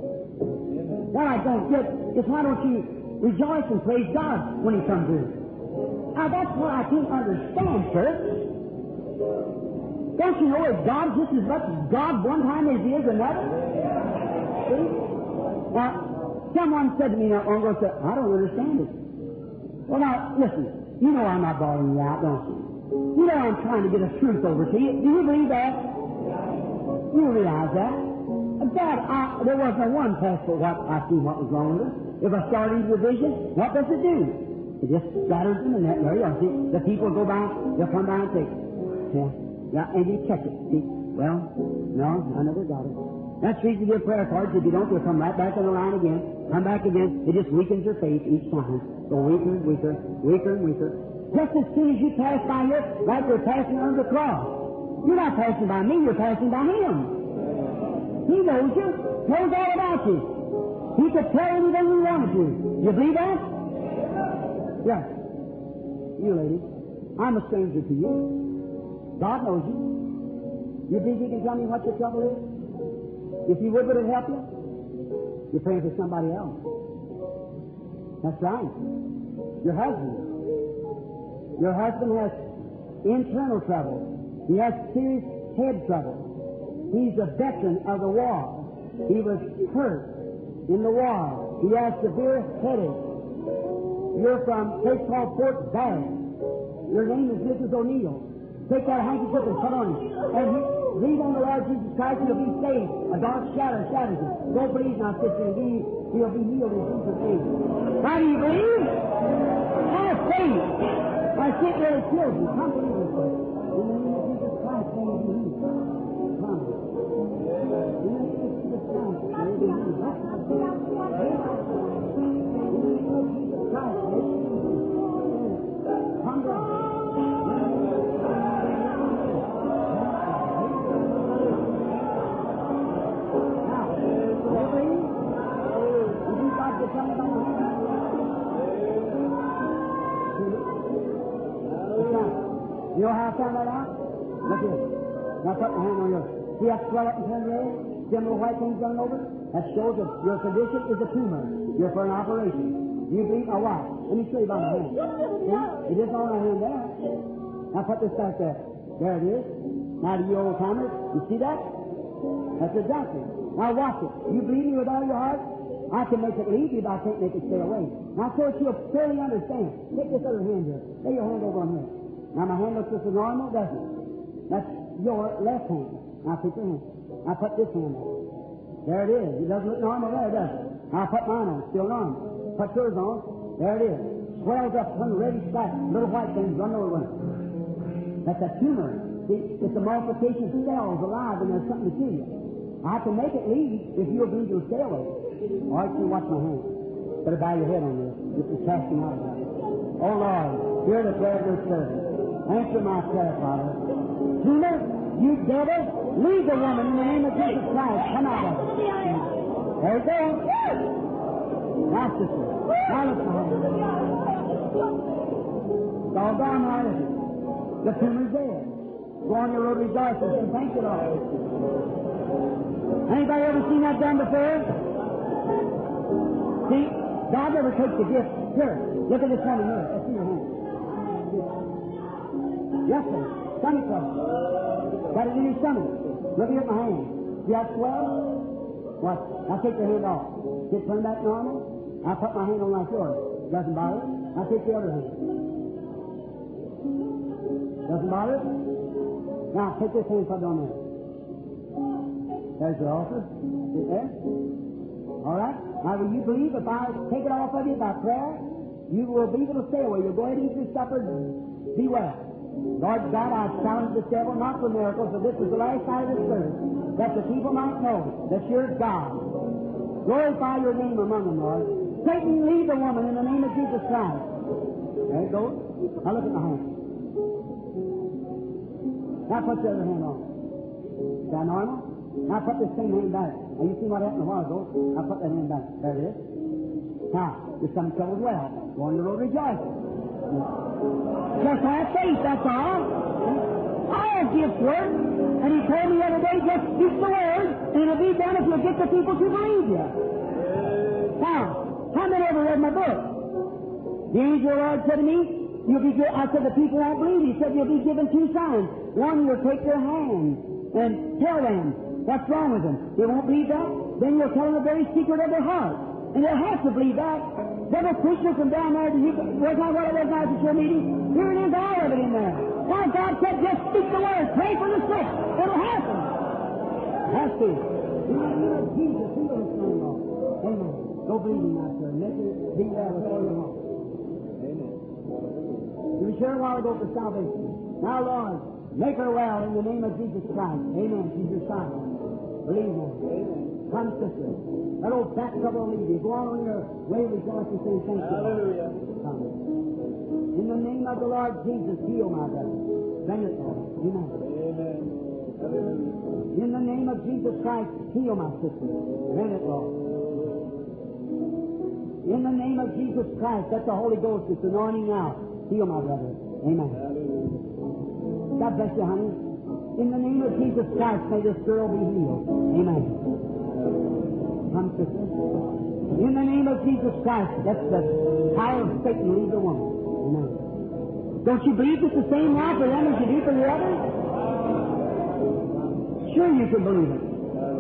what I don't get is why don't you rejoice and praise God when He comes in? Now, that's what I can't understand, church. Don't you know that God just as much God one time as He is another? See? Now, someone said to me not long ago, said, I don't understand it. Well, now, listen. You know I'm not bothering you out, don't you? You know I'm trying to get a truth over to you. Do you believe that? You realize that? God, I, there wasn't one test for what I see what was wrong with it. If I start into revision, what does it do? It just scatters in the net area. See, the people go by, they'll come by and say, yeah, yeah, and you check it. See, well, no, I never got it. That's the reason you give prayer cards. If you don't, you'll come right back on the line again. Come back again. It just weakens your faith each time. Go weaker and weaker, weaker and weaker. Just as soon as you pass by here, like you're passing under the cross. You're not passing by me, you're passing by Him. He knows you, knows all about you. He could tell anything He wanted to. You believe that? Yes. You lady, I'm a stranger to you. God knows you. You think He can tell me what your trouble is? If He would, would it help you? You're praying for somebody else. That's right. Your husband. Your husband has internal trouble. He has serious head trouble. He's a veteran of the war. He was hurt in the war. He has severe headache. You're from a place called Fort Barry. Your name is Missus O'Neill. Take that handkerchief and put on it. And he, leave on the Lord Jesus Christ, and He'll be saved. A dark shadow shadows Him. Go believe now, sister, and he, He'll be healed in Jesus' name. Why do you believe? Have faith. My sick really kills you. Come believe this way. In the name of Jesus Christ, may you be healed. Come. In the name of Jesus Christ, may you be healed. You know how I found that out? Look here. Now put my hand on yours. See that swell up and turn red? See them little white things running over? That shows that your condition is a tumor. You're for an operation. You believe my wife. Let me show you by my hand. See? It is on my hand there. Now put this back there. There it is. Now to you old timers, you see that? That's exactly. Now watch it. You believe me with all your heart? I can make it leave you, but I can't make it stay away. Now so that you'll clearly understand. Take this other hand here. Lay your hand over on here. Now my hand looks just as normal, doesn't it? That's your left hand. Now take your hand. Now put this hand on. There it is. It doesn't look normal there, does it? Now put mine on. Still normal. Put yours on. There it is. Swells up, some reddish black, little white things run over it. That's a tumor. See, it's a multiplication of cells alive, and there's something to kill you. I can make it leave if you'll believe you'll stay away. All right, so watch my hand. Better bow your head on this. This is casting out of it. Oh, Lord, hear the prayer of your servant. Answer my prayer, Father. Tumor, you devil, leave the woman in the name of Jesus Christ. Come out of it. There you go. Now, sister, now look my hand. It's all gone now, isn't it? The tumor's there. Go on your road rejoicing and thank you, Lord. Anybody ever seen that done before? See, God never takes the gift. Here, look at this woman here. Let's see your hand. Yes, sir. Stomach trouble. Got it in your stomach. Look at my hand. See that swell? What? Now take your hand off. See it turn back normal? I put my hand on like yours. Doesn't bother it. Now take the other hand. Doesn't bother it? Now take this hand and put it on there. There's your altar. See it there? All right? Now, will you believe if I take it off of you by prayer, you will be able to stay away. You'll go ahead and eat your supper and be well. Lord God, I challenge this devil not for miracles, but this is the last night of this service, that the people might know that you're God. Glorify your name among them, Lord. Satan, leave the woman in the name of Jesus Christ. There it goes. Now look at my hand. Now put the other hand on. Is that normal? Now put this same hand back. Now you see what happened a while ago. Now put that hand back. There it is. Now, your stomach trouble as well. Go on the road rejoicing. Just have faith, that's all. I have gifts work. And he told me the other day, just speak the word, and it'll be done if you'll get the people to believe you. Now, how many ever read my book? The angel of the Lord said to me, you'll be gi- I said the people won't believe. He said you'll be given two signs. One, you'll take their hand and tell them what's wrong with them. They won't believe that. Then you'll tell them the very secret of their heart. And they'll have to believe that. There was preachers from down there, you was not what it was now at your meeting. Here it is, all of it in there. Why God said just speak the word, pray for the sick. It'll happen. Has to. In the name of Jesus, heal this man, Lord. Amen. Go bleeding now, sir. Make it be well with all your heart. Amen. You were sure a while ago for salvation. Now, Lord, make her well in the name of Jesus Christ. Amen. She's your son. Believe me. Amen. Come, sister. That old back trouble will leave you. Go on on your way rejoicing, saying thank you. Hallelujah. Come. In the name of the Lord Jesus, heal my brother. Bring it, Lord. Amen. Amen. Hallelujah. In the name of Jesus Christ, heal my sister. Bring it, Lord. In the name of Jesus Christ, that's the Holy Ghost. It's anointing now. Heal my brother. Amen. Hallelujah. God bless you, honey. In the name of Jesus Christ, may this girl be healed. Amen. Come, sister. In the name of Jesus Christ, that's the power of Satan. Leave the woman. Amen. Don't you believe it's the same now for them as you do for the others? Sure you can believe it.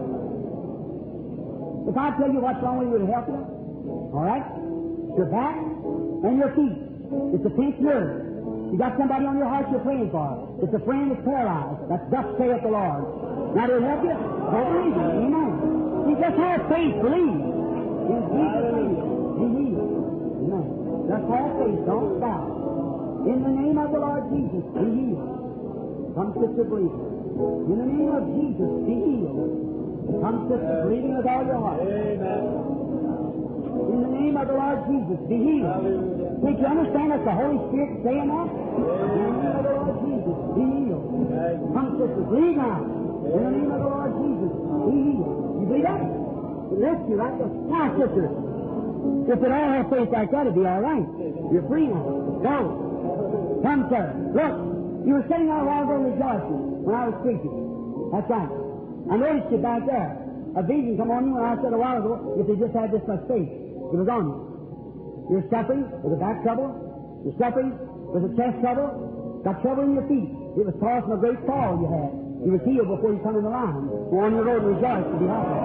If I tell you what's wrong with you, would it help you? All right? Your back and your feet. It's a pinched nerve. You got somebody on your heart you're praying for. It's a friend that's paralyzed. That's thus saith the Lord. Now, did it help you? Don't believe it. Amen. You just have faith. Believe. In Jesus' name. Be healed. Amen. Just have faith. Don't stop. In the name of the Lord Jesus, be healed. Come, sister, believe. In the name of Jesus, be healed. Come, sister, believing with all your heart. Amen. In the name of the Lord Jesus, be healed. Hallelujah. Did you understand that's the Holy Spirit saying that? In the name of the Lord Jesus, be healed. Come, sister, believe now. In the name of the Lord Jesus, be healed. You believe that? It lifts you right there. Now, sister, if it all have faith like that, it'd be all right. You're free now. Go. Come, sir. Look, You were sitting there a while ago rejoicing when I was preaching. That's right. I noticed you back there. A vision come on you when I said a while ago, if you just had this much faith, it was on you. You're suffering with a back trouble. You're suffering with a chest trouble. Got trouble in your feet. It was caused from a great fall you had. You were healed before you come in the line. Go on your road and rejoice to be happy.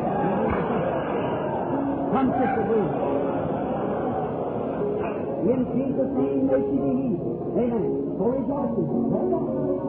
Come, Sister Blue. In Jesus' name, may she be healed. Amen. So rejoice. Hold on.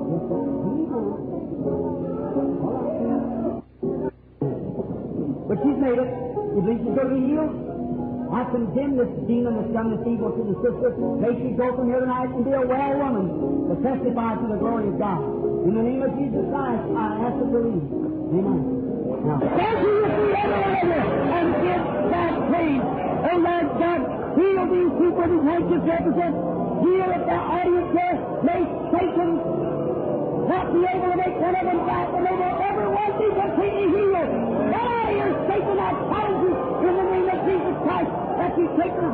But she's made it. You believe she's going to be healed? I condemn this demon that's done this evil to the sister. May she go from here tonight and be a well woman to testify to the glory of God. In the name of Jesus Christ, I ask to believe. Amen. Now, thank you and give that praise. Oh Lord God, heal these people whose handkerchiefs represent. Heal at the audience here. May Satan not be able to make one of them back, and may everyone be completely healed. Oh, you're Satan, I challenge you in the name of Jesus Christ that you take the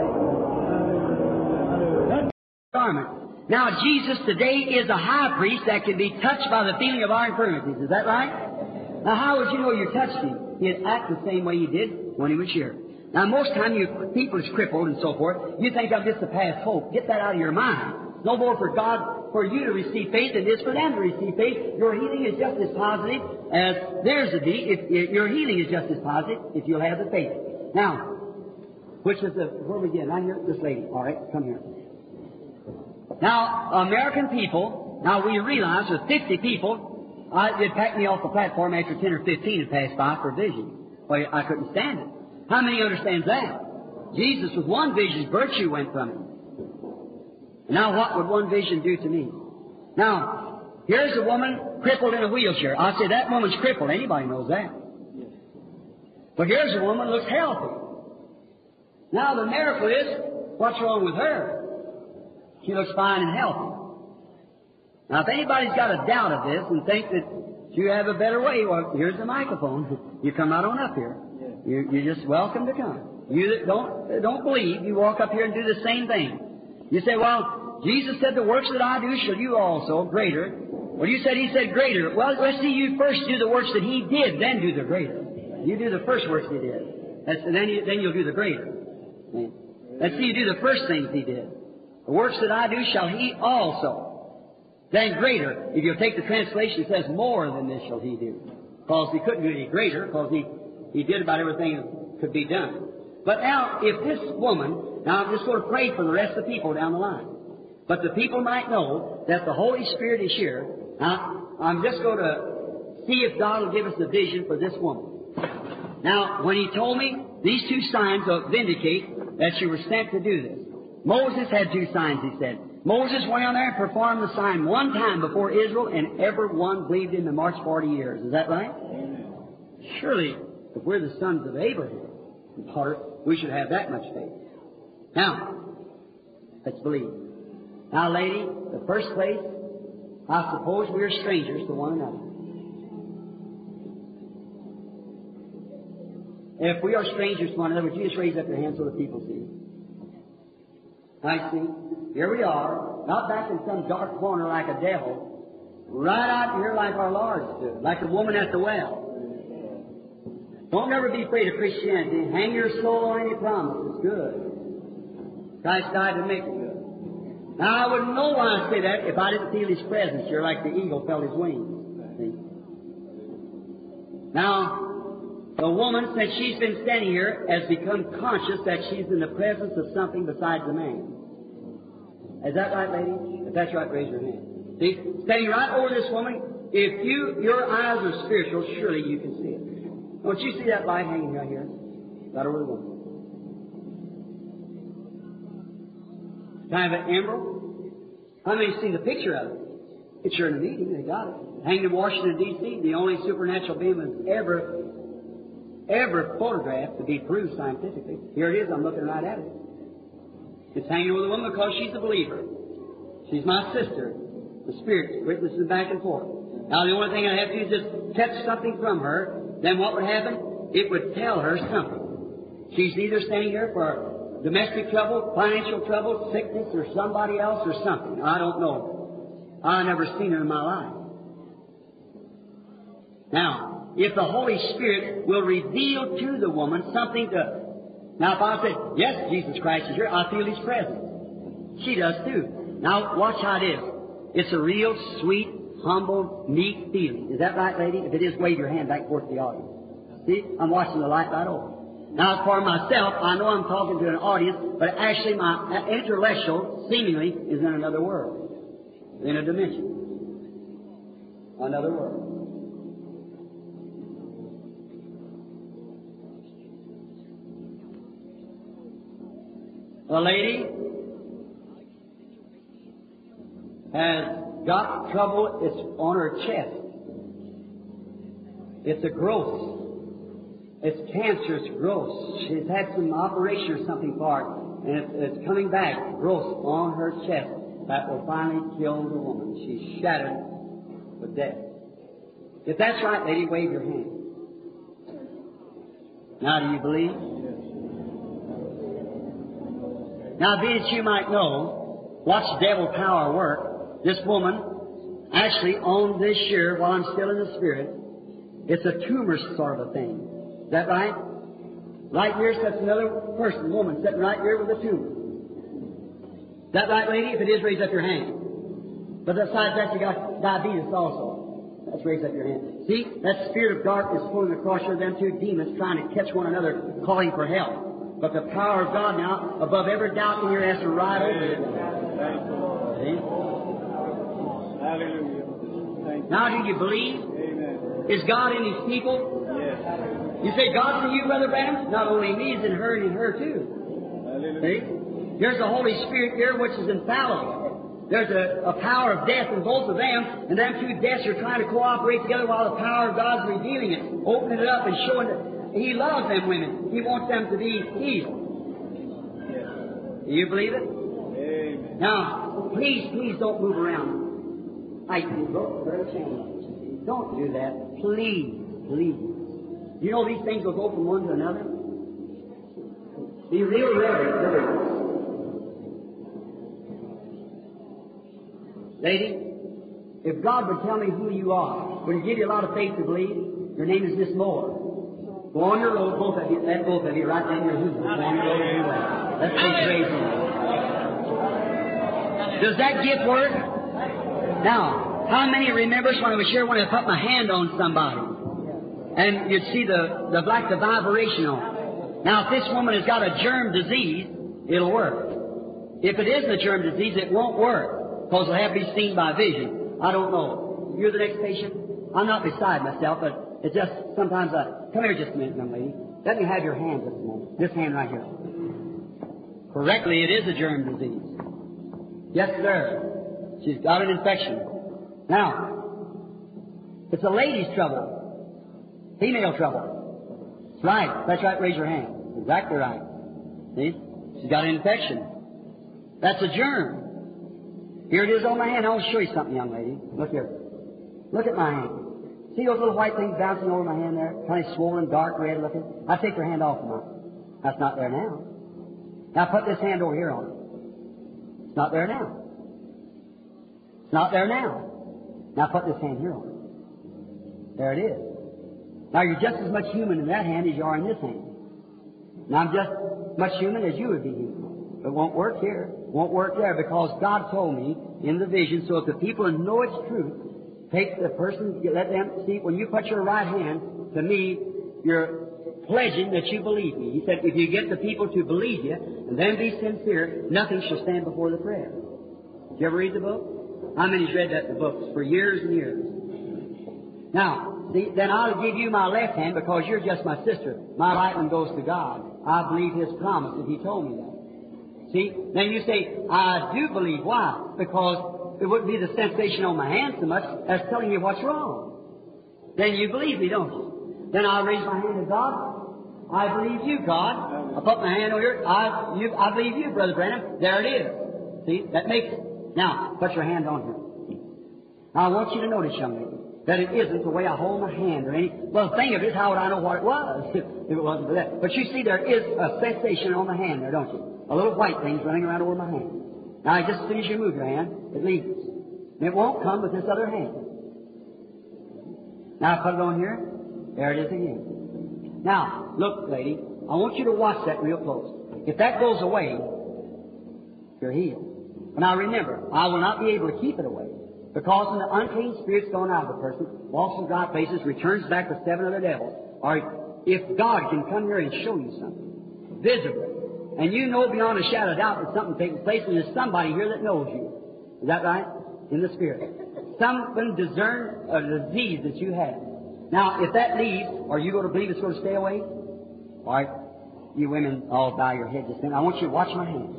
garment. Now, Jesus today is a high priest that can be touched by the feeling of our infirmities. Is that right? Now, how would you know you touched him? He'd act the same way he did when he was here. Now, most time you people is crippled and so forth, you think I'm just a past hope. Get that out of your mind. No more for God, for you to receive faith than it is for them to receive faith. Your healing is just as positive as theirs would be. If, if your healing is just as positive if you'll have the faith. Now, which is the, where we begin? Right here, this lady. All right, come here. Now, American people, now we realize with fifty people, I, they'd pack me off the platform after ten or fifteen had passed by for a vision. Well, I couldn't stand it. How many understands that? Jesus, with one vision, virtue went from him. Now, what would one vision do to me? Now, here's a woman crippled in a wheelchair. I say that woman's crippled. Anybody knows that. But here's a woman who looks healthy. Now, the miracle is, what's wrong with her? She looks fine and healthy. Now, if anybody's got a doubt of this and think that you have a better way, well, here's the microphone. You come right on up here. You, you're just welcome to come. You that don't, don't believe, you walk up here and do the same thing. You say, well, Jesus said, the works that I do shall you also, greater. Well, you said He said greater. Well, let's see you first do the works that He did, then do the greater. You do the first works He did. That's, then, you, then you'll do the greater. Let's see you do the first things He did. The works that I do shall He also. Then greater. If you'll take the translation, it says more than this shall He do. Because He couldn't do any greater, because He, he did about everything that could be done. But now, if this woman, now I'm just going to pray for the rest of the people down the line. But the people might know that the Holy Spirit is here. Now, I'm just going to see if God will give us a vision for this woman. Now, when He told me, these two signs will vindicate that you were sent to do this. Moses had two signs, he said. Moses went out there and performed the sign one time before Israel, and everyone believed in the march forty years. Is that right? Surely, if we're the sons of Abraham, daughter, we should have that much faith. Now, let's believe. Now, lady, the first place, I suppose we're strangers to one another. If we are strangers to one another, would you just raise up your hand so the people see? I see. Here we are, not back in some dark corner like a devil, right out here like our Lord stood, like a woman at the well. Don't never be afraid of Christianity. Hang your soul on any promise. It's good. Christ died to make it good. Now, I wouldn't know why I say that if I didn't feel His presence here like the eagle felt His wings. See? Now, the woman, since she's been standing here, has become conscious that she's in the presence of something besides a man. Is that right, lady? If that's right, raise your hand. See? Standing right over this woman, if you, your eyes are spiritual, surely you can see it. Don't you see that light hanging right here? Right over the woman. Kind of an emerald. How many see the picture of it? It's here in the meeting. They got it. Hanged in Washington, D C The only supernatural being was ever, ever photographed to be proved scientifically. Here it is. I'm looking right at it. It's hanging over the woman because she's a believer. She's my sister. The Spirit witnesses back and forth. Now, the only thing I have to do is just catch something from her. Then what would happen? It would tell her something. She's either standing here for domestic trouble, financial trouble, sickness, or somebody else or something. I don't know. I never seen her in my life. Now, if the Holy Spirit will reveal to the woman something to... Now, if I said, yes, Jesus Christ is here, I feel His presence. She does too. Now, watch how it is. It's a real sweet, humble, meek feeling. Is that right, lady? If it is, wave your hand back towards the audience. See? I'm watching the light right over. Now, for myself, I know I'm talking to an audience, but actually my intellectual, seemingly, is in another world. In a dimension. Another world. The lady has got trouble. It's on her chest. It's a growth. It's cancerous growth. She's had some operation or something for it, and it's, it's coming back. Growth on her chest that will finally kill the woman. She's shattered with death. If that's right, lady, wave your hand. Now, do you believe? Now, being that you might know, watch devil power work. This woman, actually, on this year, while I'm still in the Spirit, it's a tumor sort of a thing. Is that right? Right here sits another person, woman, sitting right here with a tumor. Is that right, lady? If it is, raise up your hand. But besides that, you got diabetes also. Let's raise up your hand. See, that spirit of darkness pulling across you, them two demons trying to catch one another, calling for help. But the power of God now, above every doubt in here, has to ride over it. See? Hallelujah. Now, do you believe? Amen. Is God in His people? Yes. You say God's in you, Brother Branham? Not only me, He's in her and in her too. Hallelujah. See? There's the Holy Spirit here, which is infallible. There's a, a power of death in both of them, and them two deaths are trying to cooperate together while the power of God's revealing it, opening it up and showing it. He loves them women. He wants them to be healed. Yes. Do you believe it? Amen. Now, please, please don't move around. I don't do that. Please, please. You know these things will go from one to another. Be real reverent, reverent. Lady, if God would tell me who you are, would He give you a lot of faith to believe? Your name is Miss Moore. Go on your road, both of you, let both of you, right down your hoop. Go on your road anyway. Let's say praise the Lord. Does that gift work? Now, how many remembers when I was here when I put my hand on somebody? And you'd see the, the like the vibration on it. Now, if this woman has got a germ disease, it'll work. If it isn't a germ disease, it won't work, because it'll have to be seen by vision. I don't know. You're the next patient? I'm not beside myself, but it's just sometimes I... Come here just a minute, young lady. Let me have your hand just a moment. This hand right here. Correctly, it is a germ disease. Yes, sir. She's got an infection. Now, it's a lady's trouble. Female trouble. That's right. That's right. Raise your hand. Exactly right. See? She's got an infection. That's a germ. Here it is on my hand. I want to show you something, young lady. Look here. Look at my hand. See those little white things bouncing over my hand there? Kind of swollen, dark red looking? I take your hand off of mine. That's not there now. Now put this hand over here on it. It's not there now. It's not there now. Now put this hand here on it. There it is. Now you're just as much human in that hand as you are in this hand. Now I'm just as much human as you would be human. But it won't work here. It won't work there because God told me in the vision, so if the people know it's true, take the person, let them see, when you put your right hand to me, you're pledging that you believe me. He said, if you get the people to believe you, and then be sincere, nothing shall stand before the prayer. Did you ever read the book? How many's read that in the books for years and years? Now, see, then I'll give you my left hand because you're just my sister. My right one goes to God. I believe His promise if He told me that. See? Then you say, I do believe. Why? Because it wouldn't be the sensation on my hand so much as telling you what's wrong. Then you believe me, don't you? Then I'll raise my hand to God. I believe you, God. I put my hand over here. I, you, I believe you, Brother Branham. There it is. See? That makes it. Now, put your hand on here. Now, I want you to notice, young lady, that it isn't the way I hold my hand or any... Well, the thing of it is, how would I know what it was if it wasn't for that? But you see, there is a sensation on the hand there, don't you? A little white thing's running around over my hand. Now, just as soon as you move your hand, it leaves. And it won't come with this other hand. Now put it on here. There it is again. Now, look, lady, I want you to watch that real close. If that goes away, you're healed. Now remember, I will not be able to keep it away. Because when the unclean spirit's gone out of the person, walks in dry places, returns back with seven other devils. Or if God can come here and show you something, visibly, and you know beyond a shadow of doubt that something taking place, and there's somebody here that knows you. Is that right? In the spirit. Something discern a disease that you have. Now, if that leaves, are you going to believe it's going to stay away? All right. You women all bow your head just a minute. I want you to watch my hands.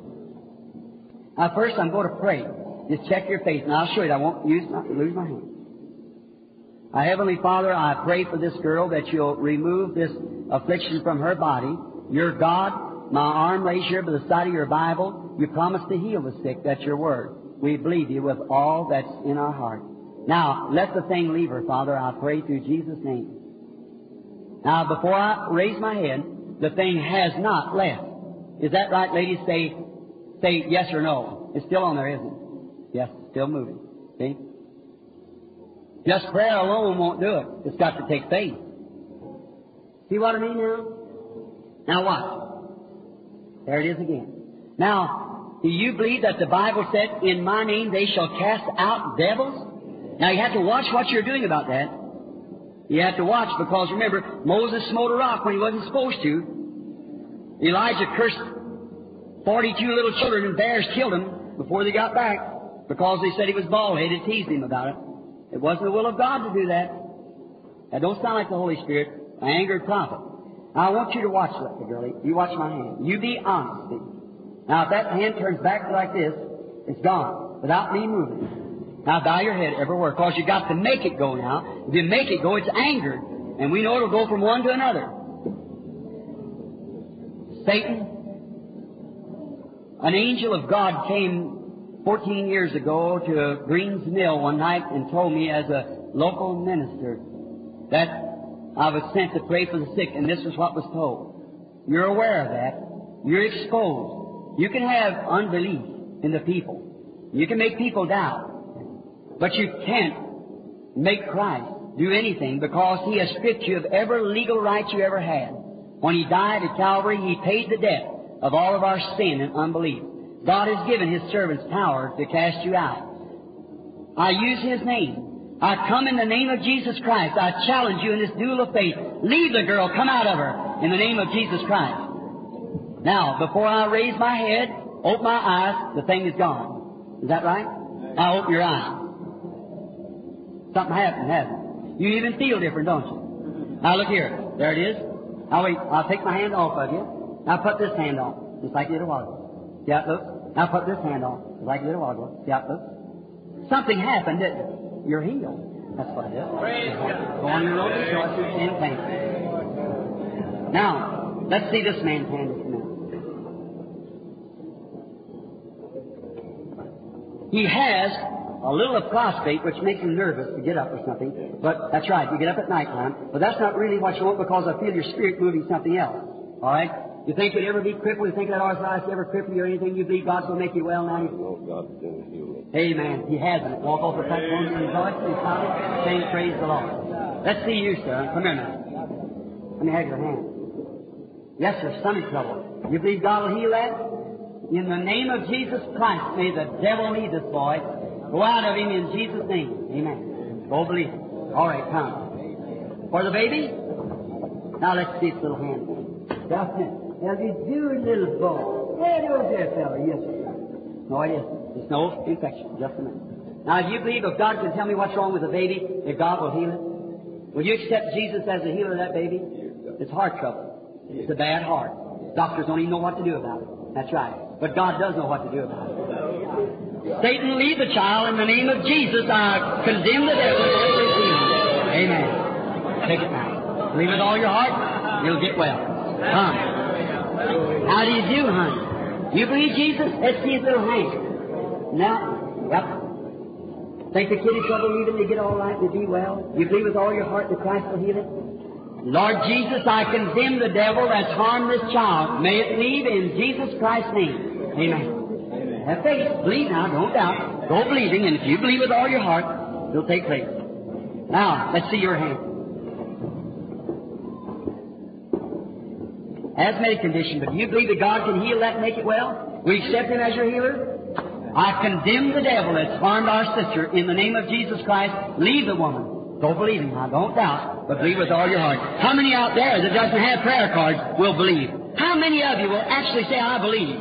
Now, first I'm going to pray. Just check your faith, and I'll show you that I won't use my, lose my hand. Our Heavenly Father, I pray for this girl that you'll remove this affliction from her body. You're God. My arm lays here by the side of your Bible. You promised to heal the sick. That's your word. We believe you with all that's in our heart. Now, let the thing leave her, Father, I pray through Jesus' name. Now, before I raise my head, the thing has not left. Is that right, ladies? Say, say yes or no. It's still on there, isn't it? Yes, still moving. See? Just prayer alone won't do it. It's got to take faith. See what I mean now? Now watch. There it is again. Now, do you believe that the Bible said, in my name they shall cast out devils? Now you have to watch what you're doing about that. You have to watch because remember, Moses smote a rock when he wasn't supposed to. Elijah cursed forty-two little children and bears killed them before they got back because they said he was bald-headed, teased him about it. It wasn't the will of God to do that. That don't sound like the Holy Spirit, an angered prophet. Now I want you to watch that, girlie. You watch my hand. You be honest. Now if that hand turns back like this, it's gone without me moving. Now bow your head everywhere, because you've got to make it go now. If you make it go, it's angered. And we know it'll go from one to another. Satan, an angel of God came fourteen years ago to Green's Mill one night and told me as a local minister that I was sent to pray for the sick, and this is what was told. You're aware of that. You're exposed. You can have unbelief in the people. You can make people doubt. But you can't make Christ do anything because He has stripped you of every legal right you ever had. When He died at Calvary, He paid the debt of all of our sin and unbelief. God has given His servants power to cast you out. I use His name. I come in the name of Jesus Christ. I challenge you in this duel of faith. Leave the girl. Come out of her in the name of Jesus Christ. Now, before I raise my head, open my eyes, the thing is gone. Is that right? Now open your eyes. Something happened, hasn't it? You even feel different, don't you? Now look here. There it is. Now wait, I'll take my hand off of you. Now put this hand on, just like you did a while ago. See how it looks? Now put this hand on, just like you did a while ago. See how it looks? Something happened, didn't it? You're healed. That's what it is. Go on your road, rejoice in pain. Now, let's see this man's hand just a minute. He has a little of prostrate, which makes him nervous to get up or something. But that's right, you get up at night time. But that's not really what you want because I feel your spirit moving something else. All right? You think you'd ever be crippled? You think that arthritis ever cripple you or anything? You believe God's going to make you well now? No, God can heal me. Amen. He hasn't. Walk off the platform and rejoice and shout, saying, praise the Lord. Let's see you, sir. Come here now. Let me have your hand. Yes, sir, stomach trouble. You believe God will heal that? In the name of Jesus Christ, may the devil leave this boy. Go out of him in Jesus' name. Amen. Go believe it. All right, come. For the baby? Now let's see his little hand. Justin, how's he doing, little boy? Hey, over there, fella. Yes, sir. No, it isn't. It's no infection. Just a minute. Now, do you believe if God can tell me what's wrong with the baby, if God will heal it? Will you accept Jesus as the healer of that baby? It's heart trouble. It's a bad heart. Doctors don't even know what to do about it. That's right. But God does know what to do about it. Satan, leave the child in the name of Jesus. I condemn the devil. Amen. Take it now. Believe with all your heart, you'll get well. Come. How do you do, honey? You believe Jesus? Let's see his little hand. Now, yep. Think the kid is trouble leaving to get all right and to be well? You believe with all your heart that Christ will heal it? Lord Jesus, I condemn the devil that's harmed this child. May it leave in Jesus Christ's name. Amen. Have faith. Believe now. Don't doubt. Go believing, and if you believe with all your heart, it'll take place. Now, let's see your hand. Asthmatic condition, but do you believe that God can heal that and make it well? We accept Him as your healer? I condemn the devil that's harmed our sister in the name of Jesus Christ. Leave the woman. Go believing now. Don't doubt, but believe with all your heart. How many out there that doesn't have prayer cards will believe? How many of you will actually say, I believe?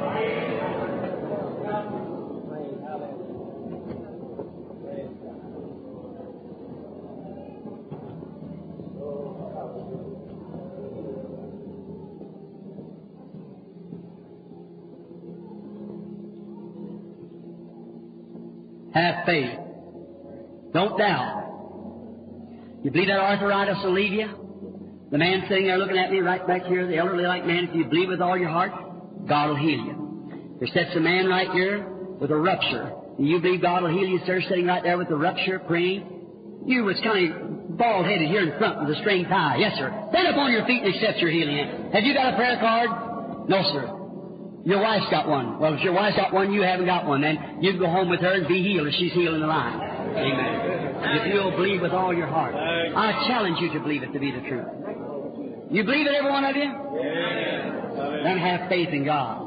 Have faith. Don't doubt. You believe that arthritis will leave you? The man sitting there looking at me right back here, the elderly-like man, if you believe with all your heart, God will heal you. There sits a man right here with a rupture. And you believe God will heal you, sir, sitting right there with the rupture, praying? You was kind of bald-headed here in front with a string tie. Yes, sir. Stand up on your feet and accept your healing. Have you got a prayer card? No, sir. Your wife's got one. Well, if your wife's got one, you haven't got one. Then you go home with her and be healed if she's healing the line. Amen. If you'll believe with all your heart. I challenge you to believe it to be the truth. You believe it, every one of you? Yes. Then have faith in God.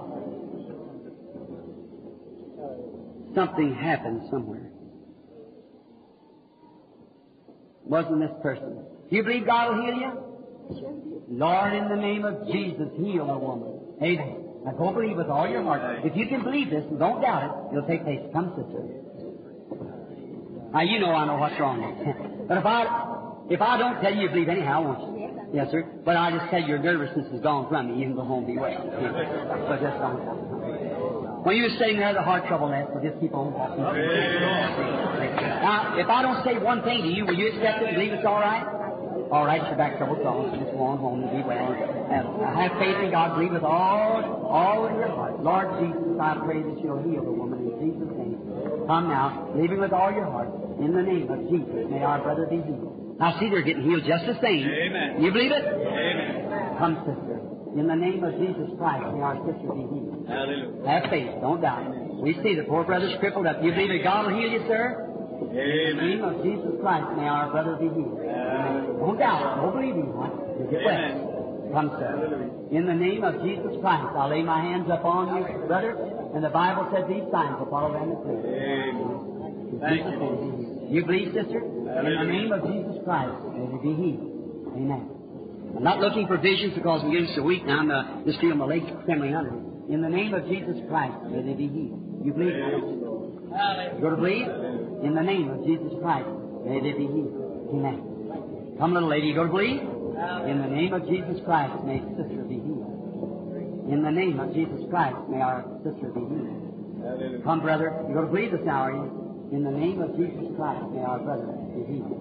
Something happened somewhere. Wasn't this person? Do you believe God will heal you? Lord, in the name of Jesus, heal a woman. Amen. Now go believe with all your heart. If you can believe this and don't doubt it, it'll take place. Come, sister. Now you know I know what's wrong. But if I if I don't tell you, you believe anyhow, won't you? Yes, sir. But I just tell you your nervousness is gone from you. You can go home and be well. So just don't. When you were sitting there, the heart trouble left, so just keep on walking. Now, if I don't say one thing to you, will you accept it and believe it's all right? All right, your back trouble's gone. So just go on home and be well. Have, have faith in God. Believe with all, all of your heart. Lord Jesus, I pray that you'll heal the woman in Jesus' name. Come now, believing with all your heart. In the name of Jesus, may our brother be healed. Now, see, they're getting healed just the same. Amen. You believe it? Amen. Come, sister. In the name of Jesus Christ, may our sister be healed. Hallelujah. Have faith. Don't doubt. We see the poor brother's crippled up. You believe that God will heal you, sir? Amen. In the name of Jesus Christ, may our brother be healed. Amen. Don't doubt. Don't believe him. You get well. Come, sir. In the name of Jesus Christ, I'll lay my hands upon you, brother. And the Bible says these signs will follow them that believe. Amen. Thank you. You believe, sister? In the name of Jesus Christ, may you be healed. Amen. I'm not looking for visions because I'm getting so weak now. I'm uh, just feeling my legs trembling under me. In the name of Jesus Christ, may they be healed. You believe? You go to believe? In the name of Jesus Christ, may they be healed. Amen. Come, little lady, you go to believe? In the name of Jesus Christ, may sister be healed. In the name of Jesus Christ, may our sister be healed. Come, brother, you go to believe this hour, are you? In the name of Jesus Christ, may our brother be healed.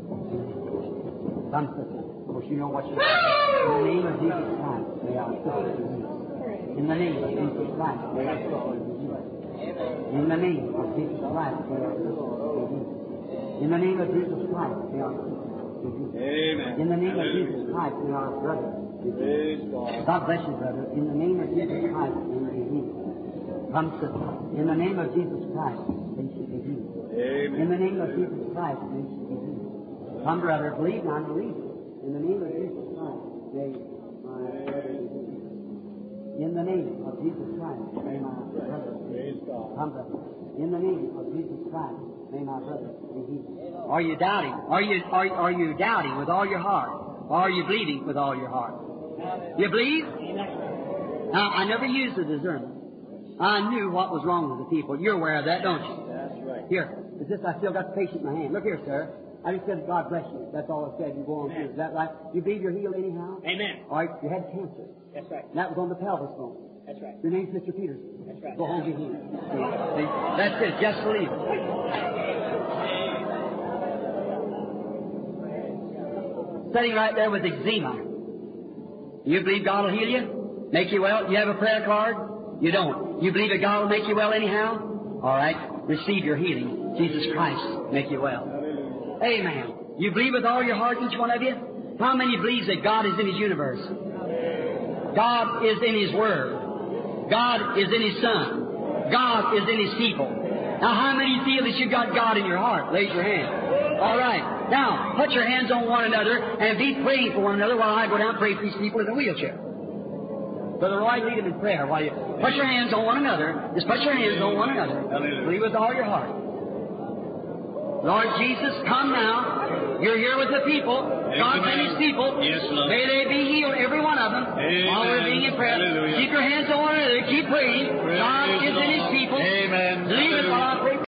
Come, sister. Of course, you know what you In the name of Jesus Christ, may our sister be healed. In the name of Jesus Christ, may our sister be healed. In the name of Jesus Christ, may our sister be healed. In the name of Jesus Christ, may our sister be healed. Amen. In the name of Jesus Christ, may our brother be healed. God bless you, brother. In the name of Jesus Christ, may you be healed. Come, sister. In the name of Jesus Christ, may you be healed. Amen. In the name of Jesus Christ, may you be healed. Come, brother, believe now, believe. In the name of Jesus Christ, may my brother be healed. In the name of Jesus Christ, may my brother be healed. Come, brother. In the name of Jesus Christ, may my brother be healed. Are you doubting? Are you are, are you doubting with all your heart? Or are you believing with all your heart? You believe? Now, I never used the discernment. I knew what was wrong with the people. You're aware of that, don't you? That's right. Here, is this? I still got the patient in my hand. Look here, sir. I just said, God bless you. That's all I said. You go on through. Is that right? You believe you're healed anyhow? Amen. All right, you had cancer. That's right. And that was on the pelvis bone. That's right. Your name's Mister Peterson. That's right. Go home and be healed. See? That's it. Just believe it. Sitting right there with eczema. You believe God will heal you? Make you well? You have a prayer card? You don't. You believe that God will make you well anyhow? All right. Receive your healing. Jesus Christ make you well. Amen. You believe with all your heart, each one of you? How many believes that God is in His universe? God is in His Word. God is in His Son. God is in His people. Now, how many feel that you got God in your heart? Raise your hand. All right. Now, put your hands on one another and be praying for one another while I go down and pray for these people in the wheelchair. Brother Roy, lead them in prayer while you put your hands on one another. Just put your hands on one another. Believe with all your heart. Lord Jesus, come now. You're here with the people. God send His people. Yes, Lord. May they be healed, every one of them. Amen. While we're being in prayer. Hallelujah. Keep your hands on one another. Keep praying. God Praise gives in His Lord. people. Amen. Believe it while I pray